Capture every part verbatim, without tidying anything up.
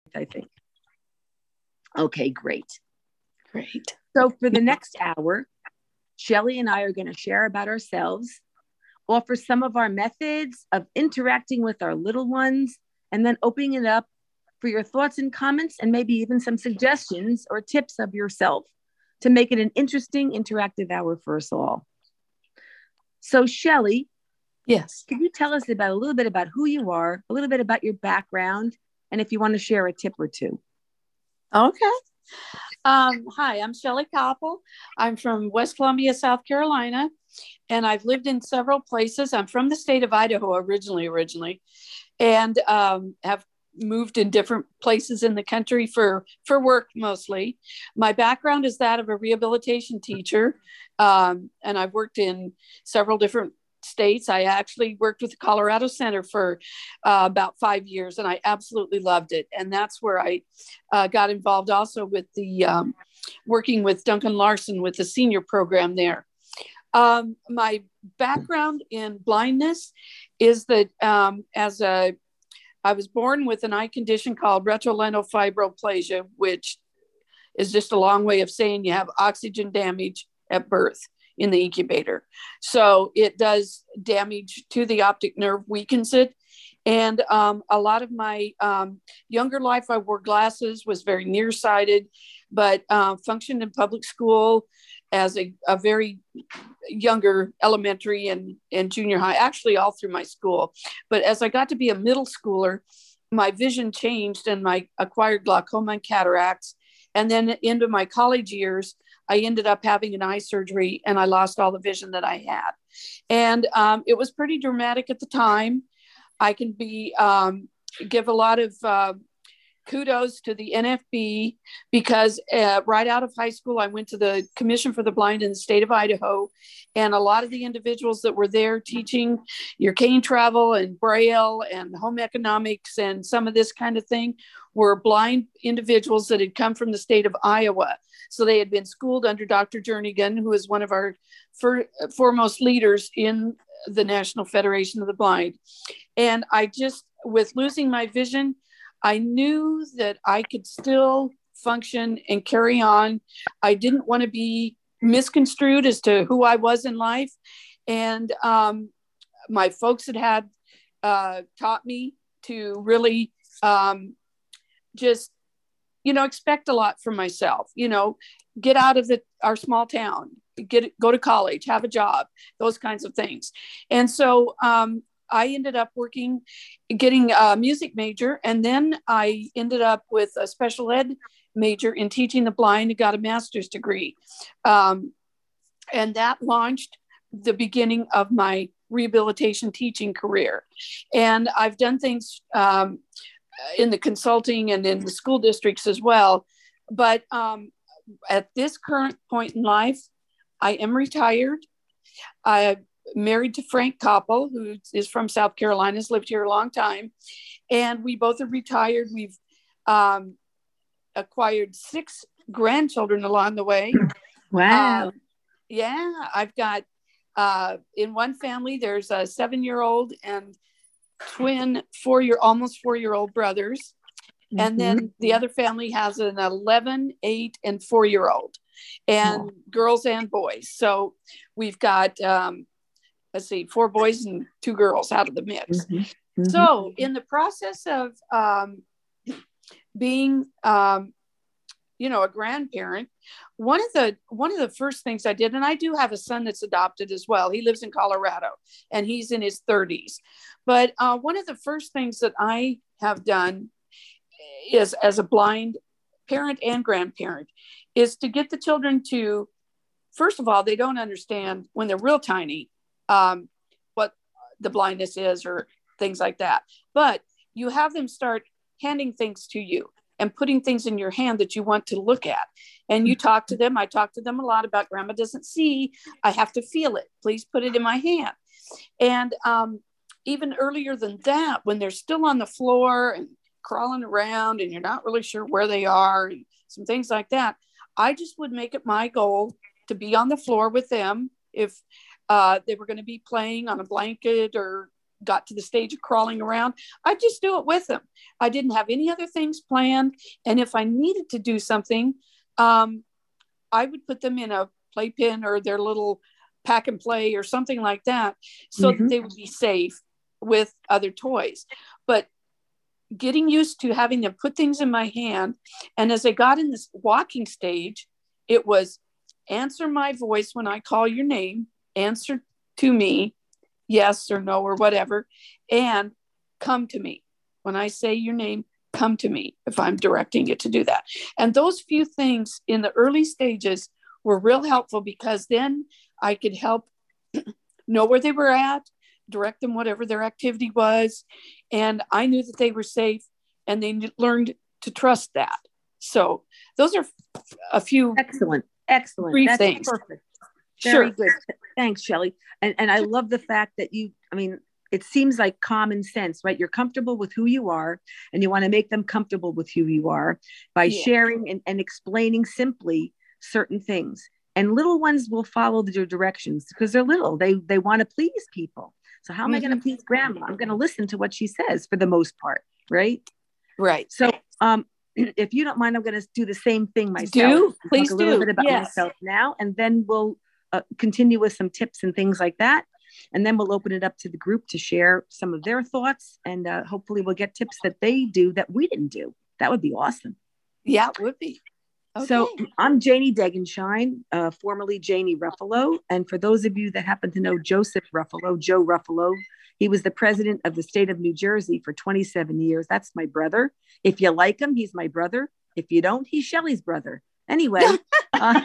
I think. Okay, great. Great. So for the next hour, Shelley and I are going to share about ourselves, offer some of our methods of interacting with our little ones, and then opening it up for your thoughts and comments, and maybe even some suggestions or tips of yourself to make it an interesting, interactive hour for us all. So Shelley, yes, can you tell us about a little bit about who you are, a little bit about your background, and if you want to share a tip or two? Okay. Um, hi, I'm Shelley Koppel. I'm from West Columbia, South Carolina, and I've lived in several places. I'm from the state of Idaho originally, originally, and um, have moved in different places in the country for, for work mostly. My background is that of a rehabilitation teacher, um, and I've worked in several different states. I actually worked with the Colorado Center for uh, about five years, and I absolutely loved it. And that's where I uh, got involved also with the um, working with Duncan Larson with the senior program there. Um, my background in blindness is that um, as a I was born with an eye condition called retrolental fibroplasia, which is just a long way of saying you have oxygen damage at birth in the incubator. So it does damage to the optic nerve, weakens it. And um, a lot of my um, younger life, I wore glasses, was very nearsighted, but uh, functioned in public school as a, a very younger elementary and, and junior high, actually all through my school. But as I got to be a middle schooler, my vision changed and I acquired glaucoma and cataracts. And then into my college years, I ended up having an eye surgery and I lost all the vision that I had. And um, it was pretty dramatic at the time. I can be, um, give a lot of uh, kudos to the N F B because uh, right out of high school, I went to the Commission for the Blind in the state of Idaho. And a lot of the individuals that were there teaching your cane travel and Braille and home economics and some of this kind of thing were blind individuals that had come from the state of Iowa. So they had been schooled under Doctor Jernigan, who is one of our for, foremost leaders in the National Federation of the Blind. And I just, with losing my vision, I knew that I could still function and carry on. I didn't want to be misconstrued as to who I was in life. And um, my folks had had uh, taught me to really um, just, you know, expect a lot from myself, you know, get out of the, our small town, get, go to college, have a job, those kinds of things. And so um, I ended up working, getting a music major. And then I ended up with a special ed major in teaching the blind and got a master's degree. Um, and that launched the beginning of my rehabilitation teaching career. And I've done things um, in the consulting and in the school districts as well. But um, at this current point in life, I am retired. I married to Frank Koppel, who is from South Carolina, has lived here a long time. And we both are retired. We've um, acquired six grandchildren along the way. Wow. Um, yeah, I've got, uh, in one family, there's a seven-year-old and twin four-year, almost four-year-old brothers. Mm-hmm. And then the other family has an eleven, eight, and four-year-old, and oh. girls and boys. So we've got, um, let's see, four boys and two girls out of the mix. Mm-hmm. Mm-hmm. So in the process of um, being, um, you know, a grandparent, one of the one of the first things I did, and I do have a son that's adopted as well. He lives in Colorado and he's in his thirties. But uh, one of the first things that I have done is, as a blind parent and grandparent, is to get the children to, first of all, they don't understand when they're real tiny um, what the blindness is or things like that. But you have them start handing things to you and putting things in your hand that you want to look at. And you talk to them. I talk to them a lot about grandma doesn't see. I have to feel it. Please put it in my hand. And um, even earlier than that, when they're still on the floor and crawling around and you're not really sure where they are, and some things like that, I just would make it my goal to be on the floor with them. If uh, they were going to be playing on a blanket or got to the stage of crawling around, I just do it with them. I didn't have any other things planned. And if I needed to do something, um, I would put them in a playpen or their little pack and play or something like that, so Mm-hmm. that they would be safe with other toys. But getting used to having them put things in my hand. And as I got in this walking stage, it was answer my voice when I call your name, answer to me, yes or no or whatever, and come to me. When I say your name, come to me if I'm directing it to do that. And those few things in the early stages were real helpful, because then I could help know where they were at, direct them whatever their activity was, and I knew that they were safe, and they learned to trust that. So those are a few excellent, excellent. brief That's things. perfect. Sure. Very good. Thanks, Shelley. And and I love the fact that you, I mean, it seems like common sense, right? You're comfortable with who you are, and you want to make them comfortable with who you are by Yeah. sharing and, and explaining simply certain things. And little ones will follow your directions because they're little. They they want to please people. So how am I going to Mhm. please grandma? I'm going to listen to what she says for the most part, right? Right. So um, if you don't mind, I'm going to do the same thing myself. Do. I'll Please talk a little do. bit about Yes. myself now, and then we'll uh, continue with some tips and things like that. And then we'll open it up to the group to share some of their thoughts. And uh, hopefully we'll get tips that they do that we didn't do. That would be awesome. Yeah, it would be. Okay. So I'm Janie Degenshine, uh, formerly Janie Ruffalo. And for those of you that happen to know Joseph Ruffalo, Joe Ruffalo, he was the president of the state of New Jersey for twenty-seven years. That's my brother. If you like him, he's my brother. If you don't, he's Shelley's brother. Anyway. uh,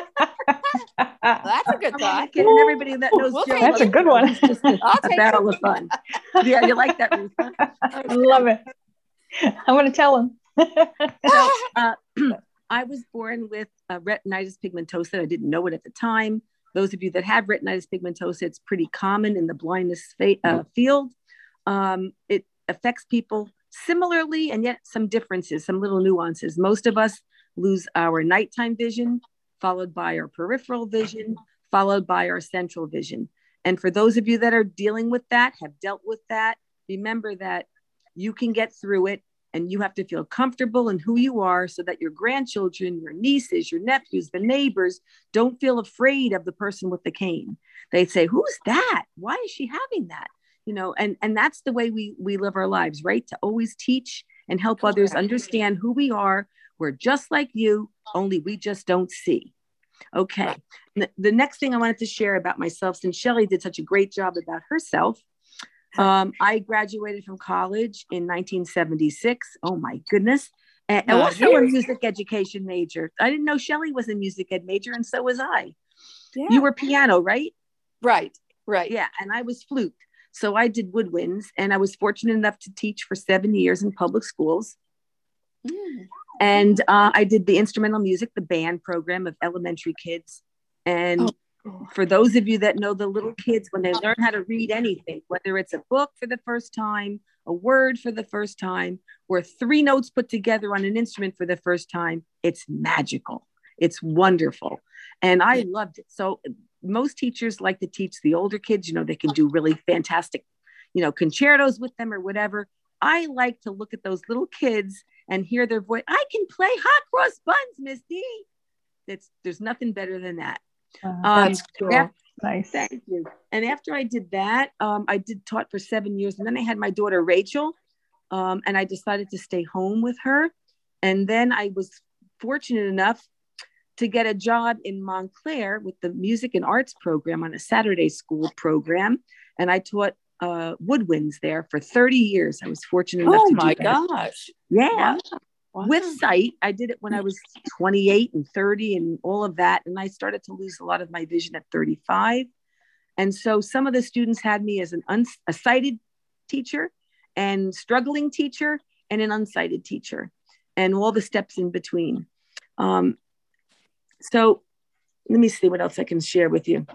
That's a good thought. kid, and everybody that knows We'll Joe, take That's a it. good one. It's just a, I'll a take barrel of fun. Yeah, you like that, Ruth? Huh? Love it. I'm going to tell him. So, uh, I was born with uh, retinitis pigmentosa. I didn't know it at the time. Those of you that have retinitis pigmentosa, it's pretty common in the blindness fa- uh, field. Um, it affects people similarly, and yet some differences, some little nuances. Most of us lose our nighttime vision, followed by our peripheral vision, followed by our central vision. And for those of you that are dealing with that, have dealt with that, remember that you can get through it. And you have to feel comfortable in who you are so that your grandchildren, your nieces, your nephews, the neighbors don't feel afraid of the person with the cane. They say, who's that? Why is she having that? You know, and, and that's the way we, we live our lives, right? To always teach and help Correct. others understand who we are. We're just like you, only we just don't see. Okay. Right. The next thing I wanted to share about myself, since Shelley did such a great job about herself, Um, I graduated from college in nineteen seventy-six. Oh my goodness. And Uh, also a music education major. I didn't know Shelley was a music ed major, and so was I. Yeah. You were piano, right? Right. Right. Yeah. And I was flute. So I did woodwinds, and I was fortunate enough to teach for seven years in public schools. Mm. And uh, I did the instrumental music, the band program of elementary kids. And Oh. for those of you that know the little kids, when they learn how to read anything, whether it's a book for the first time, a word for the first time, or three notes put together on an instrument for the first time, it's magical. It's wonderful. And I loved it. So most teachers like to teach the older kids, you know, they can do really fantastic, you know, concertos with them or whatever. I like to look at those little kids and hear their voice. I can play hot cross buns, Miss D. It's, there's nothing better than that. Uh, Um, That's cool. after, nice. thank you. And after I did that, um, I did taught for seven years. And then I had my daughter, Rachel, um, and I decided to stay home with her. And then I was fortunate enough to get a job in Montclair with the music and arts program on a Saturday school program. And I taught uh, woodwinds there for thirty years. I was fortunate enough Oh to my do that. gosh. Yeah. Wow. Wow. With sight. I did it when I was twenty-eight and thirty and all of that. And I started to lose a lot of my vision at thirty-five. And so some of the students had me as an uns- a sighted teacher and struggling teacher and an unsighted teacher and all the steps in between. Um, so let me see what else I can share with you.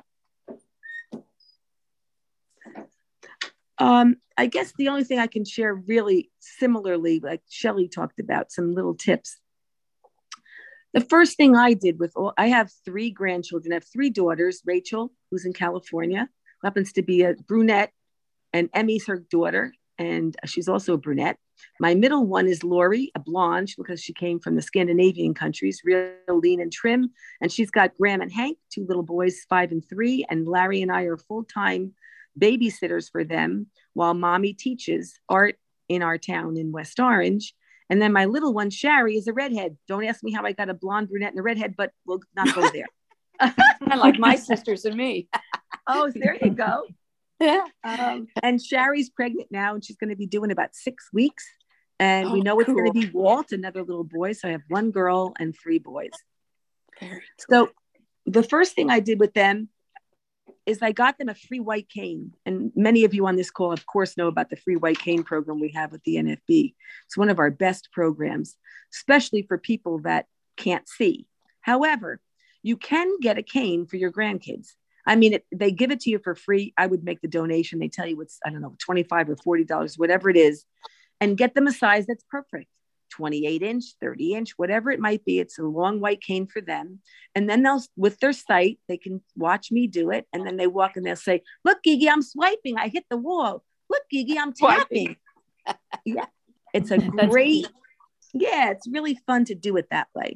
Um, I guess the only thing I can share really similarly, like Shelley talked about, some little tips. The first thing I did with all, I have three grandchildren. I have three daughters, Rachel, who's in California, who happens to be a brunette, and Emmy's her daughter, and she's also a brunette. My middle one is Lori, a blonde, because she came from the Scandinavian countries, real lean and trim. And she's got Graham and Hank, two little boys, five and three. And Larry and I are full-time babysitters for them while mommy teaches art in our town in West Orange. And then my little one, Shari, is a redhead. Don't ask me how I got a blonde, brunette, and a redhead, but we'll not go there. Kind of like my sisters and me. Oh, there you go. Yeah. Um, and Shari's pregnant now, and she's going to be doing about six weeks. And Oh, we know it's cool. going to be Walt, another little boy. So I have one girl and three boys. Very So the first thing I did with them is I got them a free white cane. And many of you on this call, of course, know about the free white cane program we have with the N F B. It's one of our best programs, especially for people that can't see. However, you can get a cane for your grandkids. I mean, it, they give it to you for free. I would make the donation. They tell you it's, I don't know, twenty-five or forty dollars, whatever it is, and get them a size that's perfect. twenty-eight inch, thirty inch, whatever it might be. It's a long white cane for them. And then they'll, with their sight, they can watch me do it. And then they walk and they'll say, look, Gigi, I'm swiping. I hit the wall. Look, Gigi, I'm tapping. Yeah. It's a great, yeah, it's really fun to do it that way.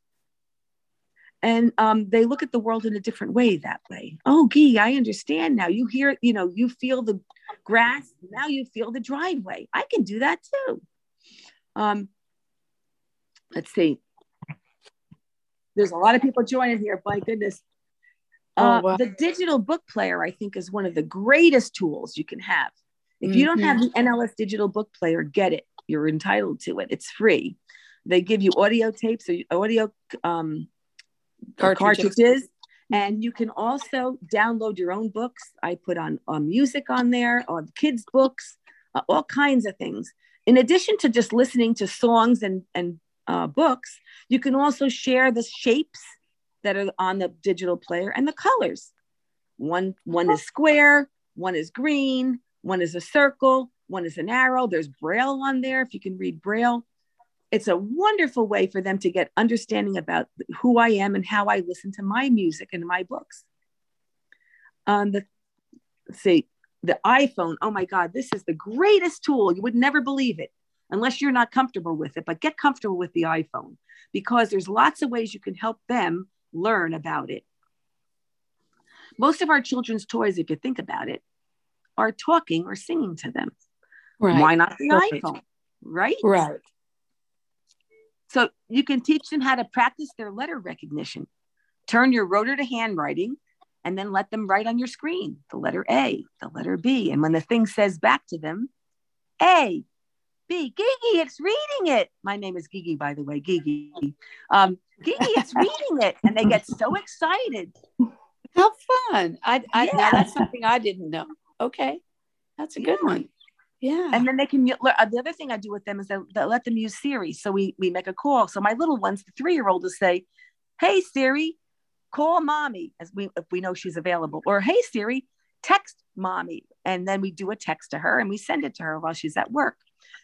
And um, they look at the world in a different way that way. Oh, Gee, I understand now. You hear, you know, you feel the grass. Now you feel the driveway. I can do that too. Um, let's see. There's a lot of people joining here. My goodness. Uh, Oh, wow. The digital book player, I think, is one of the greatest tools you can have. If you don't have the N L S digital book player, get it. You're entitled to it. It's free. They give you audio tapes or audio um, Cartridges. cartridges, and you can also download your own books. I put on, on music on there, on kids' books, uh, all kinds of things. In addition to just listening to songs and, and uh, books, you can also share the shapes that are on the digital player and the colors. One, one is square, one is green, one is a circle, one is an arrow. There's Braille on there if you can read Braille. It's a wonderful way for them to get understanding about who I am and how I listen to my music and my books. Um, the, let's see, the iPhone, oh my God, this is the greatest tool. You would never believe it unless you're not comfortable with it, but get comfortable with the iPhone because there's lots of ways you can help them learn about it. Most of our children's toys, if you think about it, are talking or singing to them. Right. Why not the Right. iPhone, right? Right. So you can teach them how to practice their letter recognition. Turn your rotor to handwriting and then let them write on your screen, the letter A, the letter B. And when the thing says back to them, A, B, Gigi, it's reading it. My name is Gigi, by the way, Gigi. Um, Gigi, it's reading it. And they get so excited. How fun. I, I Yeah. Now that's something I didn't know. Okay. That's a good Yeah. one. Yeah. And then they can, uh, the other thing I do with them is that, that let them use Siri. So we, we make a call. So my little ones, the three-year-old will say, hey, Siri, call mommy, as we, if we know she's available. Or, hey, Siri, text mommy. And then we do a text to her and we send it to her while she's at work.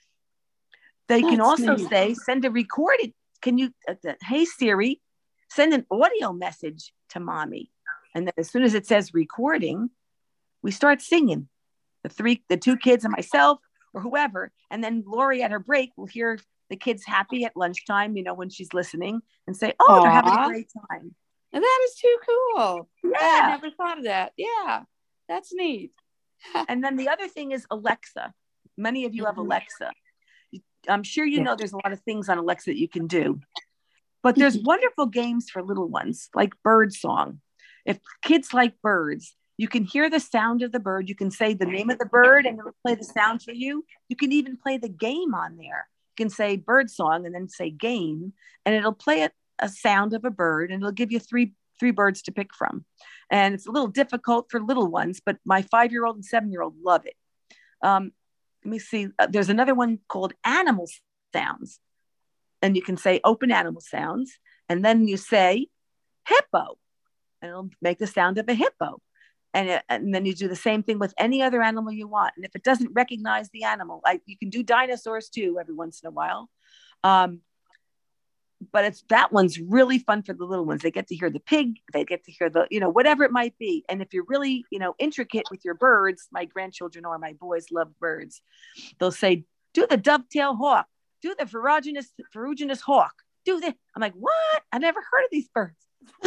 They can That's also neat. say, send a recorded, can you, uh, the, hey, Siri, send an audio message to mommy. And then as soon as it says recording, we start singing. The three, the two kids and myself or whoever. And then Lori at her break will hear the kids happy at lunchtime, you know, when she's listening and say, oh, they're having a Aw. great time. And that is too cool. I Yeah. had never thought of that. Yeah. That's neat. And then the other thing is Alexa. Many of you have Mhm. Alexa. I'm sure you Yeah. know there's a lot of things on Alexa that you can do. But there's wonderful games for little ones like bird song. If kids like birds, you can hear the sound of the bird. You can say the name of the bird and it'll play the sound for you. You can even play the game on there. You can say bird song and then say game, and it'll play a, a sound of a bird and it'll give you three, three birds to pick from. And it's a little difficult for little ones, but my five-year-old and seven-year-old love it. Um, let me see. Uh, there's another one called animal sounds. And you can say open animal sounds. And then you say hippo, and it'll make the sound of a hippo. And, it, and then you do the same thing with any other animal you want. And if it doesn't recognize the animal, like you can do dinosaurs too every once in a while. Um, but it's that one's really fun for the little ones. They get to hear the pig, they get to hear the, you know, whatever it might be. And if you're really, you know, intricate with your birds, my grandchildren or my boys love birds. They'll say, do the dovetail hawk, do the ferruginous, ferruginous hawk, do the. I'm like, what? I never heard of these birds.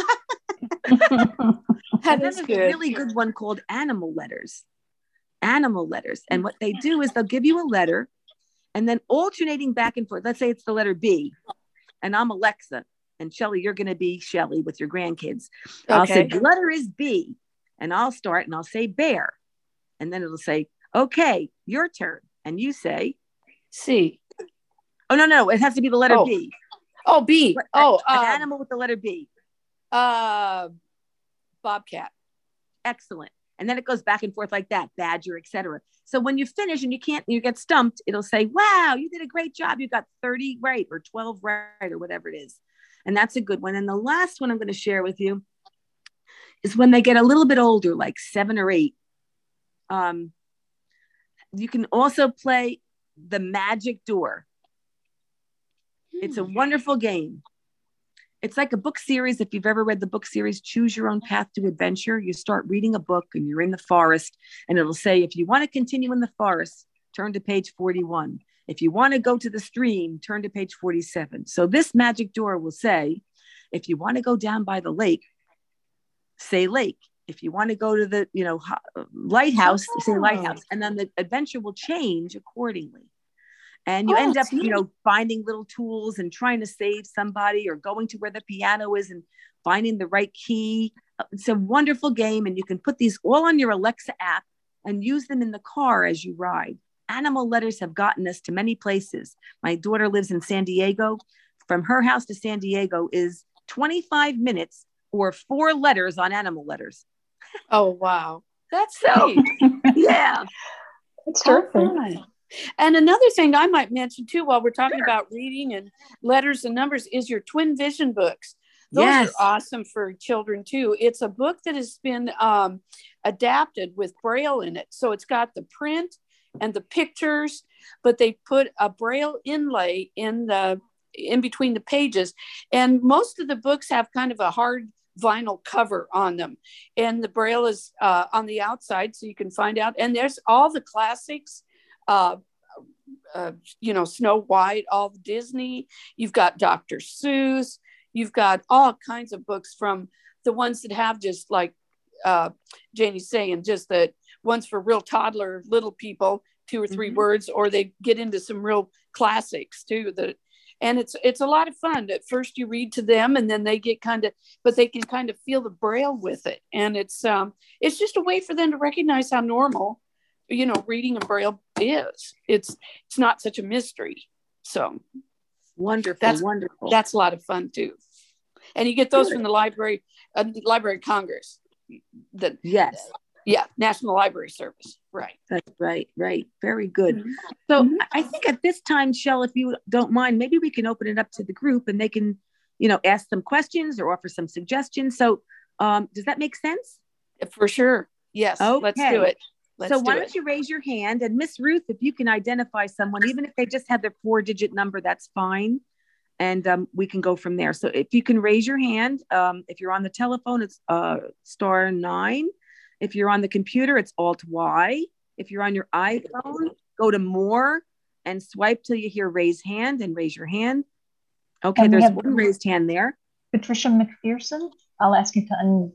And then there's good. a really good one called animal letters. Animal letters. And what they do is they'll give you a letter and then alternating back and forth. Let's say it's the letter B and I'm Alexa and Shelly, you're going to be Shelly with your grandkids. Okay. I'll say the letter is B and I'll start and I'll say bear. And then it'll say, okay, your turn. And you say C. Oh, no, no. It has to be the letter oh. B. Oh, B. What, oh, an um, animal with the letter B. Uh, bobcat. Excellent. And then it goes back and forth like that, badger, et cetera. So when you finish and you can't, you get stumped, it'll say, wow, you did a great job. You got thirty right or twelve right or whatever it is. And that's a good one. And the last one I'm going to share with you is when they get a little bit older, like seven or eight. Um, you can also play the magic door. Hmm. It's a wonderful game. It's like a book series. If you've ever read the book series, Choose Your Own Path to Adventure, you start reading a book and you're in the forest and it'll say, if you want to continue in the forest, turn to page forty-one. If you want to go to the stream, turn to page forty-seven. So this magic door will say, if you want to go down by the lake, say lake. If you want to go to the, you know, lighthouse, oh. say lighthouse. And then the adventure will change accordingly. And you oh, end up, you know, finding little tools and trying to save somebody or going to where the piano is and finding the right key. It's a wonderful game. And you can put these all on your Alexa app and use them in the car as you ride. Animal letters have gotten us to many places. My daughter lives in San Diego. From her house to San Diego is twenty-five minutes or four letters on animal letters. Oh, wow. That's so, yeah. That's terrific. And another thing I might mention too, while we're talking sure. about reading and letters and numbers, is your Twin Vision books. Those yes. are awesome for children too. It's a book that has been um, adapted with Braille in it. So it's got the print and the pictures, but they put a Braille inlay in the in between the pages. And most of the books have kind of a hard vinyl cover on them. And the Braille is uh, on the outside, so you can find out. And there's all the classics. Uh, uh, you know, Snow White, all Disney. You've got Doctor Seuss. You've got all kinds of books, from the ones that have just like uh, Janie's saying, just the ones for real toddler little people, two or three mm-hmm. words, or they get into some real classics too. That and it's it's a lot of fun. At first you read to them, and then they get kind of, but they can kind of feel the Braille with it, and it's um it's just a way for them to recognize how normal, you know, reading in Braille is. It's it's not such a mystery. So wonderful, that's wonderful. That's a lot of fun too. And you get those Good. from the library, uh, Library of Congress. The, yes. Yeah, National Library Service. Right. That's right, right. Very good. Mm-hmm. So mm-hmm. I think at this time, Shell, if you don't mind, maybe we can open it up to the group and they can, you know, ask some questions or offer some suggestions. So um, does that make sense? For sure. Yes. Okay. Let's do it. Let's so why do don't it. you raise your hand, and Miss Ruth, if you can identify someone, even if they just have their four digit number, that's fine. And um, we can go from there. So if you can raise your hand, um, if you're on the telephone, it's uh, star nine. If you're on the computer, it's alt Y. If you're on your iPhone, go to more and swipe till you hear raise hand and raise your hand. Okay, and there's one raised hand there. Patricia McPherson, I'll ask you to unmute.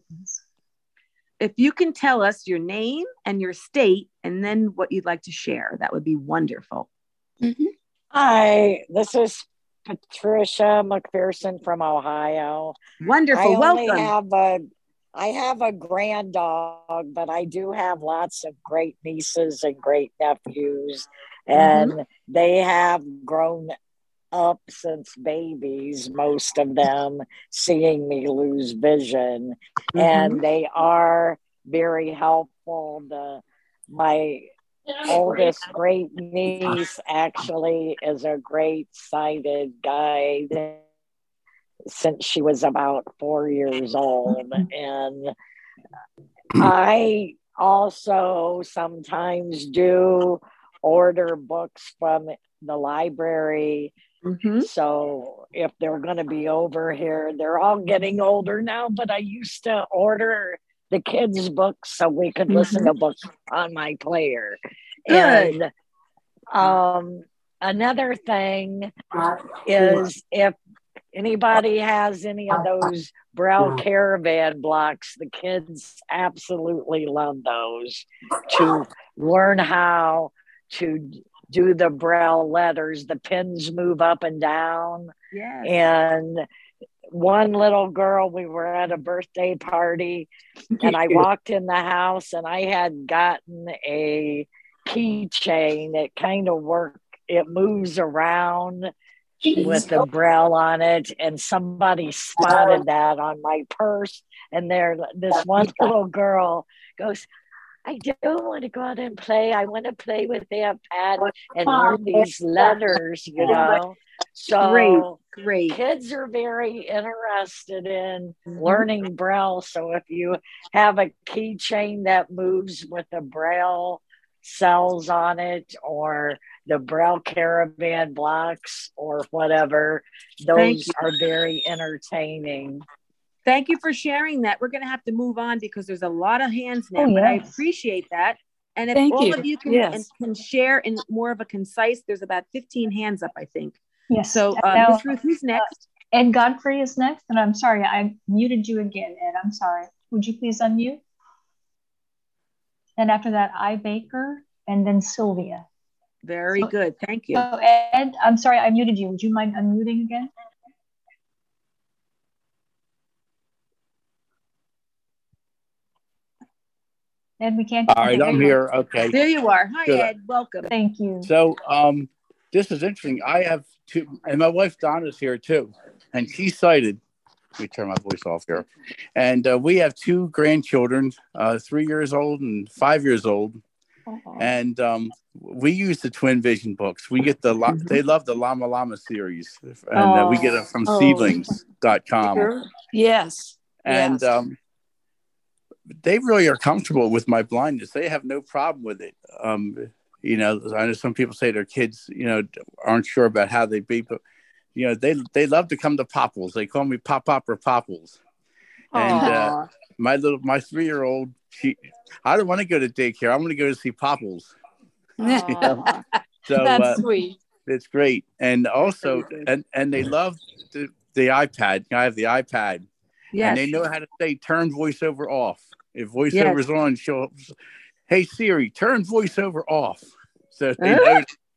If you can tell us your name and your state and then what you'd like to share, that would be wonderful. Mm-hmm. Hi, this is Patricia McPherson from Ohio. Wonderful, I welcome. Only have a, I have a grand dog, but I do have lots of great nieces and great nephews, and mm-hmm. they have grown up since babies, most of them, seeing me lose vision. Mm-hmm. And they are very helpful. The, my oldest great niece actually is a great sighted guide since she was about four years old. And I also sometimes do order books from the library Mm-hmm. So if they're going to be over here, they're all getting older now, but I used to order the kids' books so we could listen to books on my player. Good. And um, another thing is if anybody has any of those Braille Caravan blocks, the kids absolutely love those to learn how to do the Braille letters. The pins move up and down. Yes. And one little girl, we were at a birthday party and I walked in the house and I had gotten a keychain. It kind of worked. It moves around with the Braille on it, and somebody spotted that on my purse. And there, this one little girl goes, I don't want to go out and play. I want to play with Aunt Pat and learn these letters, you know. So great, great. Kids are very interested in learning Braille. So if you have a keychain that moves with the Braille cells on it, or the Braille Caravan blocks, or whatever, those are very entertaining. Thank you for sharing that. We're going to have to move on because there's a lot of hands now, oh, but yes. I appreciate that. And if Thank all you. of you can, Yes. and can share in more of a concise, there's about fifteen hands up, I think. Yes. So uh, now, Miz Ruth, who's next? Uh, Ed Godfrey is next. And I'm sorry, I muted you again, Ed. I'm sorry. Would you please unmute? And after that, I Baker, and then Sylvia. Very so, good. Thank you. So Ed, I'm sorry, I muted you. Would you mind unmuting again? Ed, we can't. All right, I'm here. Okay. There you are. Hi, Good. Ed. Welcome. Thank you. So um, this is interesting. I have two, and my wife Donna's here too, and she's sighted. Let me turn my voice off here. And uh, we have two grandchildren, uh, three years old and five years old. Uh-huh. And um, we use the Twin Vision books. We get the, mm-hmm. they love the Llama Llama series. And uh, we get it from oh. seedlings dot com. Sure. Yes. And yes. Um, they really are comfortable with my blindness. They have no problem with it. Um, you know, I know some people say their kids, you know, aren't sure about how they be, but you know, they they love to come to Popples. They call me Pop Pop or Popples. And uh, my little my three year old, she, I don't want to go to daycare. I want to go to see Popples. You know? So that's uh, sweet. It's great, and also, and and they love the, the iPad. I have the iPad. Yes. And they know how to say turn voiceover off. If voiceover's yes. on, she'll, hey Siri, turn voiceover off. So they know.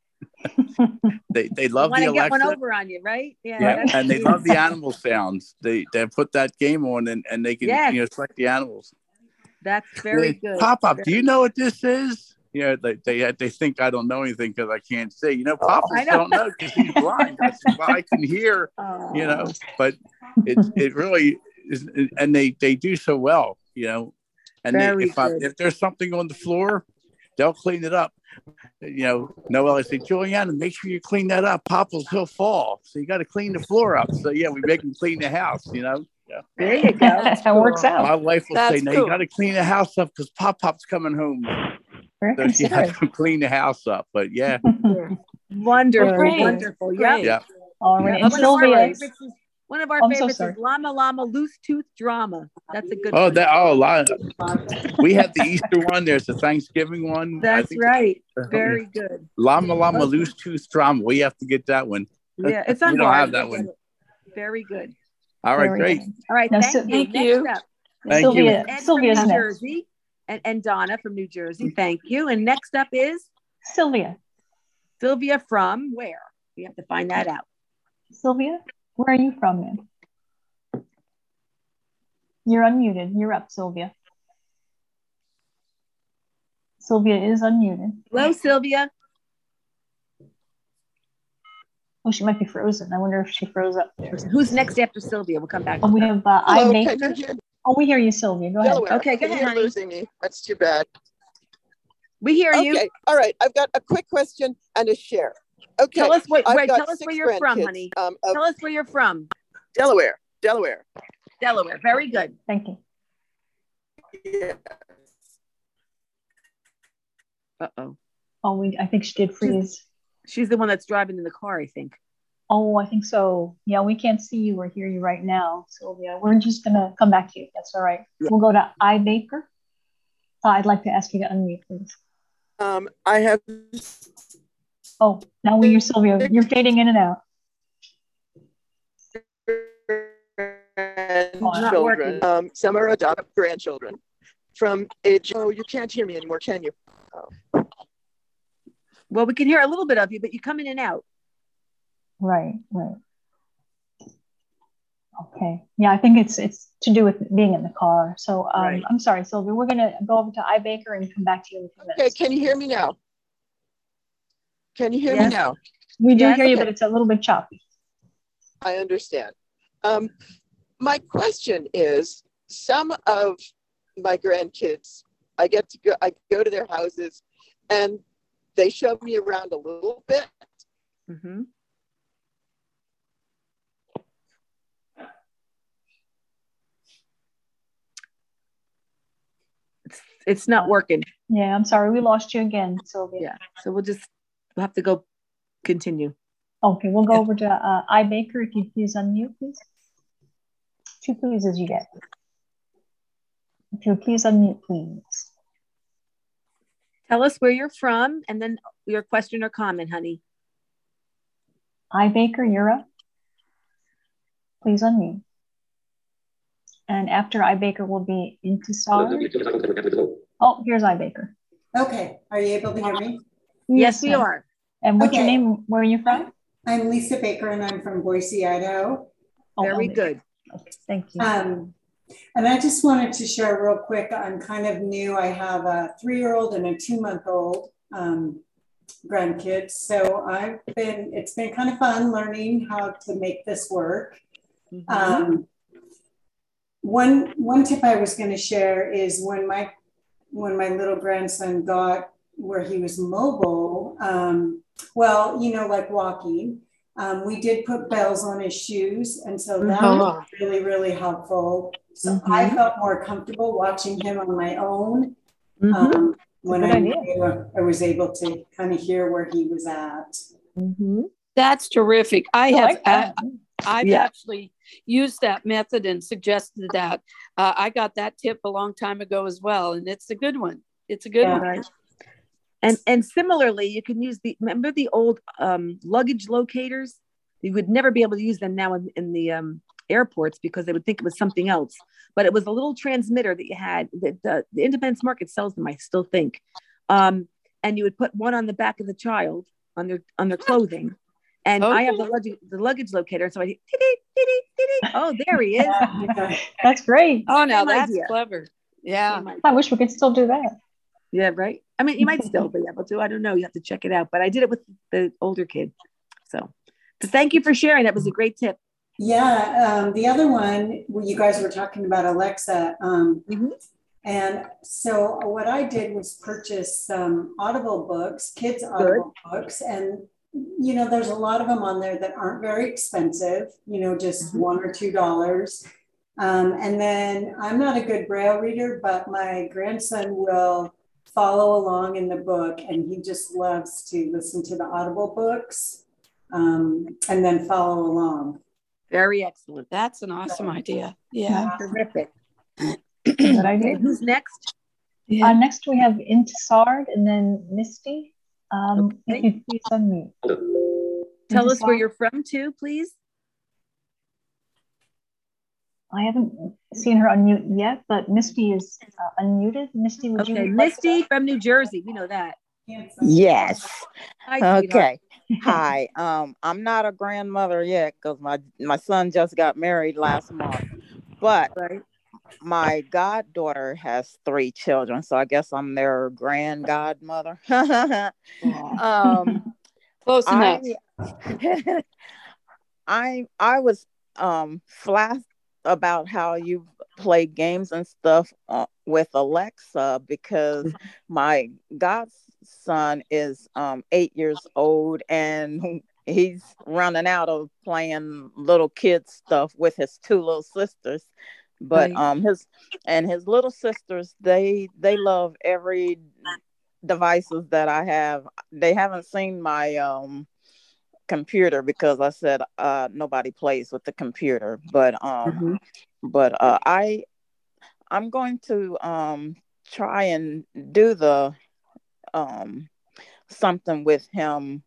they they love the Alexa. Get one over on you, right? Yeah, yeah. And they love the animal sounds. They they put that game on and, and they can yes. you know select the animals. That's very they, good. Pop Pop, very do you know what this is? You know, they they they think I don't know anything because I can't see. You know, Pop oh, don't know because he's blind. I said, well, I can hear. Oh. You know, but it it really is, and they they do so well. You know, and they, if I, if there's something on the floor, they'll clean it up. You know, Noelle, I say, Juliana, make sure you clean that up. Popples, he'll fall. So you got to clean the floor up. So yeah, we make him clean the house. You know. Yeah. There you go. That cool. works out. My wife will That's say, "No, cool. you got to clean the house up because Pop Pop's coming home." So she has to clean the house up. But yeah, wonderful, Great. wonderful. Yeah. Yeah. All right. Yeah. And One Sylvia. of our favorites is, one of our I'm favorites so is Llama Llama Loose Tooth Drama. That's a good. Oh, one. that oh, a lot. Of, we have the Easter one. There's the Thanksgiving one. That's right. Very good. Llama Llama okay. Loose Tooth Drama. We have to get that one. Yeah, it's on. We don't have that one. Very good. All right, Very great. Good. All right, now, thank so, you. Thank Next you. Up, thank Sylvia, you. Ed Sylvia's from New next. Jersey and, and Donna from New Jersey. Thank you. And next up is Sylvia. Sylvia from where? We have to find that out. Sylvia, where are you from, man? You're unmuted. You're up, Sylvia. Sylvia is unmuted. Hello, Sylvia. Oh, she might be frozen. I wonder if she froze up. Who's next after Sylvia? We'll come back. Oh, we have uh, Hello, I Baker. Oh, we hear you, Sylvia. Go Delaware. ahead. Okay, go ahead, You're honey. losing me. That's too bad. We hear you. Okay, all right. I've got a quick question and a share. Okay. Tell us what. I've Wait, got tell us where you're from, honey. Um, of tell us where you're from. Delaware. Delaware. Delaware. Very good. Thank you. Yeah. Uh oh. Oh, we. I think she did freeze. She's, she's the one that's driving in the car, I think. Oh, I think so. Yeah, we can't see you or hear you right now, Sylvia. We're just gonna come back to you. That's all right. Yeah. We'll go to iBaker. Uh, I'd like to ask you to unmute, please. Um, I have. Oh, now we hear Sylvia. You're fading in and out. Grandchildren. Um, some are adopted grandchildren from age. Oh, you can't hear me anymore, can you? Oh. Well, we can hear a little bit of you, but you come in and out. Right, right. Okay. Yeah, I think it's it's to do with being in the car. So um, right. I'm sorry, Sylvia. We're going to go over to iBaker and come back to you in a few minutes. Okay, can you hear me now? Can you hear yes. me now? We do yes. hear you, okay. but it's a little bit choppy. I understand. Um, my question is, some of my grandkids, I get to go, I go to their houses and they show me around a little bit. Mm-hmm. It's, it's not working. Yeah, I'm sorry. We lost you again, Sylvia. Yeah, so we'll just, we'll have to go continue. Okay, we'll go yeah. over to uh, iBaker. If you please unmute, please. Two pleases you get. If you please unmute, please. Tell us where you're from and then your question or comment, honey. iBaker, you're up. Please unmute. And after iBaker will be Intisar. Oh, here's iBaker. Okay, are you able to hear me? Yes, we are. And what's okay. your name? Where are you from? I'm Lisa Baker and I'm from Boise, Idaho. Oh, very good. Okay, thank you. Um, and I just wanted to share real quick, I'm kind of new. I have a three-year-old and a two-month-old um, grandkids. So I've been, it's been kind of fun learning how to make this work. Mm-hmm. Um, one, one tip I was going to share is when my, when my little grandson got where he was mobile, um, well, you know, like walking, um, we did put bells on his shoes. And so that mm-hmm. was really, really helpful. So mm-hmm. I felt more comfortable watching him on my own mm-hmm. um, when I, knew I was able to kind of hear where he was at. Mm-hmm. That's terrific. I, I have like I, I've yeah. actually used that method and suggested that. Uh, I got that tip a long time ago as well. And it's a good one. It's a good yeah. one. Right. And and similarly, you can use the, remember the old um, luggage locators? You would never be able to use them now in, in the um, airports because they would think it was something else. But it was a little transmitter that you had, that the, the Independence Market sells them, I still think. Um, and you would put one on the back of the child, on their on their clothing. And okay. I have the luggage, the luggage locator. So I did, oh, there he is. That's great. Oh, now that's idea. Clever. Yeah. I wish we could still do that. Yeah, right. I mean, you might still be able to. I don't know. You have to check it out. But I did it with the older kid. So, so thank you for sharing. That was a great tip. Yeah. Um, the other one, you guys were talking about Alexa. Um, mm-hmm. And so what I did was purchase some Audible books, kids' Audible Good. books. And, you know, there's a lot of them on there that aren't very expensive, you know, just mm-hmm. one or two dollars. Um, and then I'm not a good Braille reader, but my grandson will follow along in the book, and he just loves to listen to the Audible books um, and then follow along. Very excellent. That's an awesome so, idea. Yeah. yeah. Terrific. Good idea. Who's next? Yeah. Uh, next we have Intisard and then Misty. Um, okay. If you please unmute. Tell Intisard. Us where you're from too, please. I haven't seen her unmute yet, but Misty is uh, unmuted. Misty, would okay. you? Misty from New Jersey. We know that. Yes. Hi, okay. Hi. Um, I'm not a grandmother yet because my my son just got married last month, but right. my goddaughter has three children, so I guess I'm their grand godmother. um, Close enough. I, I I was um flat about how you play games and stuff uh, with Alexa because my godson is um, eight years old and he's running out of playing little kid stuff with his two little sisters. But right. um his and his little sisters, they they love every devices that I have. They haven't seen my um computer because I said uh, nobody plays with the computer. But um, mm-hmm. but uh, I I'm going to um try and do the um something with him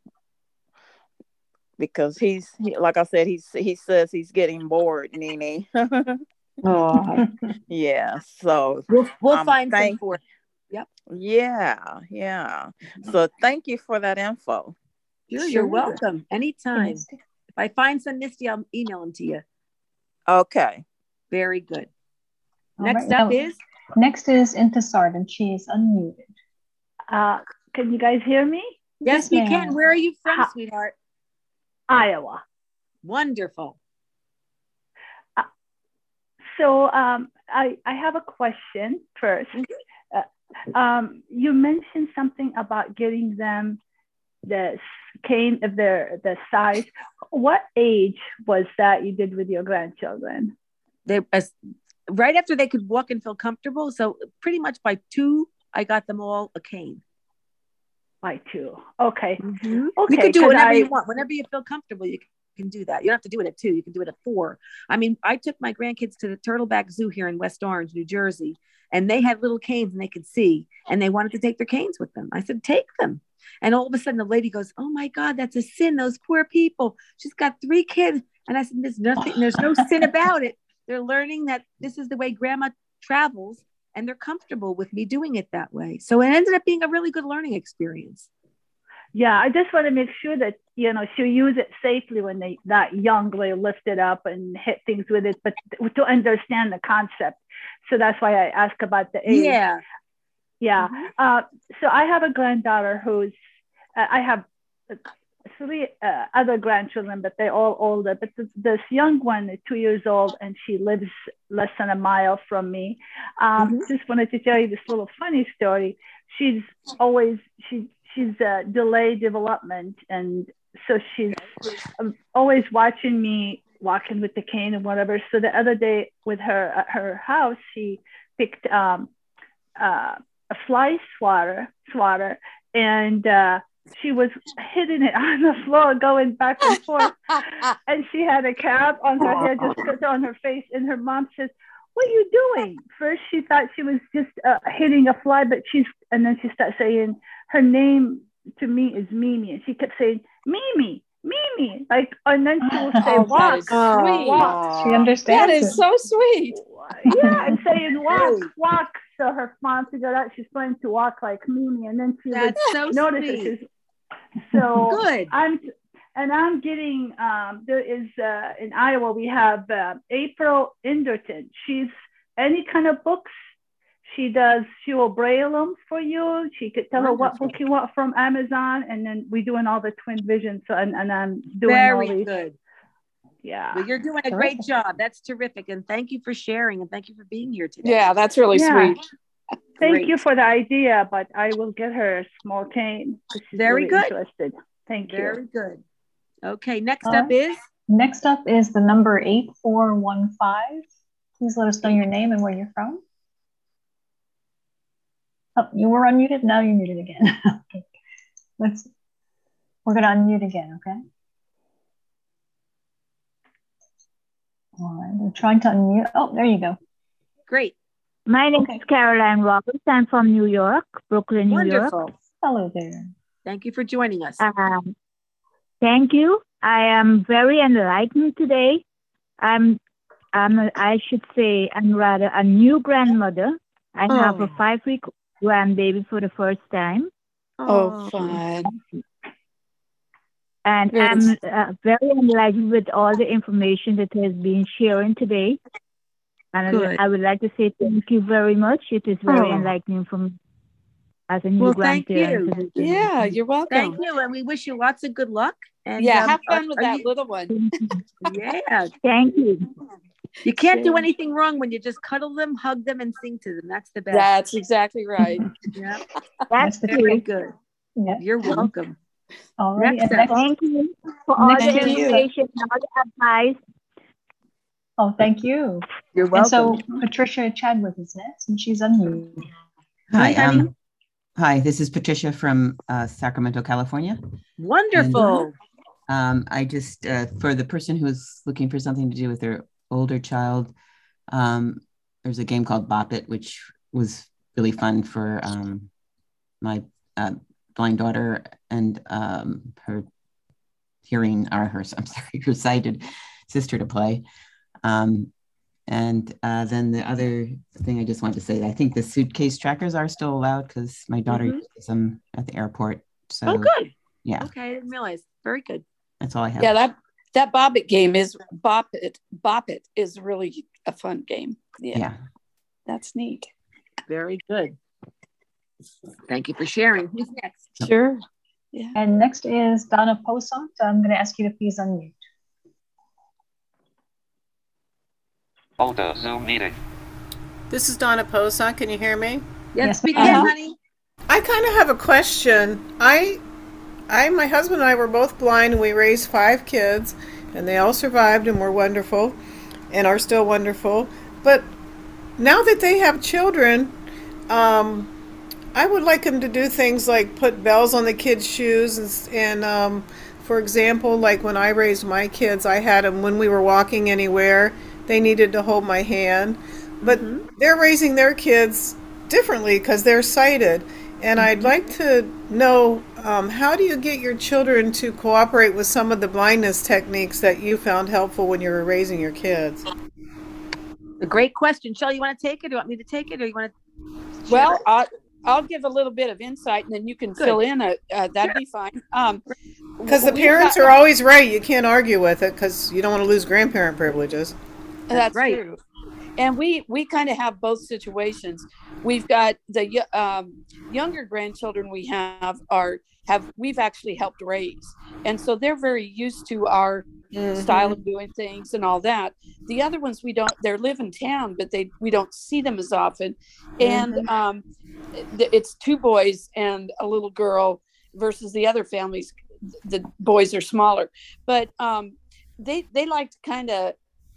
because he's he, like I said he's he says he's getting bored, Nene. Oh yeah, so we'll, we'll um, find thank, some for it. Yep. Yeah, yeah. So thank you for that info. Sure, you're welcome. Anytime. If I find some, Misty, I'll email them to you. Okay. Very good. All next right, up now, is? Next is Intisar, and she is unmuted. Uh, can you guys hear me? Yes, yes we can. Where are you from, ha- sweetheart? Iowa. Wonderful. Uh, so um, I, I have a question first. Uh, um, you mentioned something about getting them the cane of their the size. What age was that you did with your grandchildren? They uh, right after they could walk and feel comfortable. So pretty much by two, I got them all a cane. By two, okay. Mm-hmm. Okay, you can do whatever I, you want. Whenever you feel comfortable, you can do that. You don't have to do it at two. You can do it at four. I mean, I took my grandkids to the Turtleback Zoo here in West Orange, New Jersey, and they had little canes and they could see, and they wanted to take their canes with them. I said, take them. And all of a sudden the lady goes, oh my God, that's a sin. Those poor people. She's got three kids. And I said, there's nothing, there's no sin about it. They're learning that this is the way grandma travels and they're comfortable with me doing it that way. So it ended up being a really good learning experience. Yeah, I just want to make sure that, you know, she'll use it safely when they that young, they lift it up and hit things with it, but to understand the concept. So that's why I ask about the age. Yeah. Yeah. Mm-hmm. Uh, so I have a granddaughter who's, uh, I have three uh, other grandchildren, but they're all older. But this, this young one is two years old and she lives less than a mile from me. Um, mm-hmm. Just wanted to tell you this little funny story. She's always, she, she's uh, delayed development. And so she's always watching me walking with the cane and whatever. So the other day with her at her house, she picked um, uh, a fly swatter, swatter, and uh, she was hitting it on the floor, going back and forth. And she had a cap on her head, just put on her face. And her mom says, what are you doing? First, she thought she was just uh, hitting a fly, but she's, and then she started saying, her name to me is Mimi. And she kept saying, Mimi, Mimi. Like, and then she will say, oh, walk, sweet. walk. She understands. That is it. so sweet. Yeah, and saying, walk, walk. So her mom figured out she's going to walk like Mimi. And then she That's so noticed sweet. It. So good. I'm, and I'm getting, um, there is, uh, in Iowa, we have uh, April Inderton. She's any kind of books. She does, she will braille them for you. She could tell Wonderful. her what book you want from Amazon. And then we're doing all the Twin Vision. So, and, and I'm doing Very all these. good. Yeah. Well, you're doing a great job. That's terrific. And thank you for sharing. And thank you for being here today. Yeah, that's really yeah. sweet. Thank Great. you for the idea, but I will get her a small cane. She's Very really good. Interested. Thank Very you. Very good. Okay, next All up right. is? Next up is the number eight four one five. Please let us know your name and where you're from. Oh, you were unmuted. Now you're muted again. Okay. Let's, we're going to unmute again, okay? All right, we're trying to unmute. Oh, there you go. Great. My name Okay. is Caroline Roberts. I'm from New York, Brooklyn, New Wonderful. York. Hello there. Thank you for joining us. Um, thank you. I am very enlightened today. I'm, I'm a, I should say, I'm rather a new grandmother. I Oh. have a five-week grandbaby for the first time. Oh, fun. And Very I'm uh, very enlightened with all the information that has been sharing today. And Good. I would like to say thank you very much. It is very Oh. enlightening from as a new Well, thank grandparent. you. Yeah, you're welcome. Thank you. And we wish you lots of good luck. And Yeah, um, have fun are- with are that you- little one. Yeah. Thank you. You can't do Sure. anything wrong when you just cuddle them, hug them, and sing to them. That's the best. That's exactly right. Yeah. That's the Very true. good. Yeah. You're welcome. All right. Next And up. next, Thank you for all Next the Thank you. information and all the advice. oh, thank you. You're And welcome. so Patricia Chadwick is next, and she's unmuted. Hi, Hi, honey. um, hi. This is Patricia from uh, Sacramento, California. Wonderful. Um, I just, uh, for the person who's looking for something to do with their older child, um, there's a game called Bop It, which was really fun for um, my uh, blind daughter and um, her hearing, or her, I'm sorry, her sighted sister to play. Um, and uh, then the other thing I just wanted to say, I think the suitcase trackers are still allowed because my daughter mm-hmm. uses them at the airport. So, oh, good. Yeah. Okay, I didn't realize. Very good. That's all I have. Yeah, that that Bop It game is Bop It. Bop It is really a fun game. Yeah. yeah. That's neat. Very good. Thank you for sharing. Who's next? Sure. Yeah. And next is Donna Posant. I'm going to ask you to please unmute. Older Zoom meeting. This is Donna Posant. Can you hear me? Yes, we can, uh-huh. honey. I kind of have a question. I I, my husband and I were both blind, and we raised five kids, and they all survived and were wonderful and are still wonderful. But now that they have children, um, I would like them to do things like put bells on the kids' shoes. And, and um, for example, like when I raised my kids, I had them when we were walking anywhere, they needed to hold my hand. But mm-hmm. they're raising their kids differently because they're sighted. And I'd like to know, um, how do you get your children to cooperate with some of the blindness techniques that you found helpful when you were raising your kids? A great question. Shelley, you want to take it? Do you want me to take it, or you want to? Well, I'll, I'll give a little bit of insight, and then you can Good. fill in. A, uh, that'd be fine. Um, because the parents got, are always right. You can't argue with it because you don't want to lose grandparent privileges. That's right. True. And we we kind of have both situations. We've got the um, younger grandchildren we have are have we've actually helped raise, and so they're very used to our mm-hmm. style of doing things and all that. The other ones we don't. They live in town, but they we don't see them as often. And mm-hmm. um, it's two boys and a little girl versus the other families. The boys are smaller, but um, they they like to kind of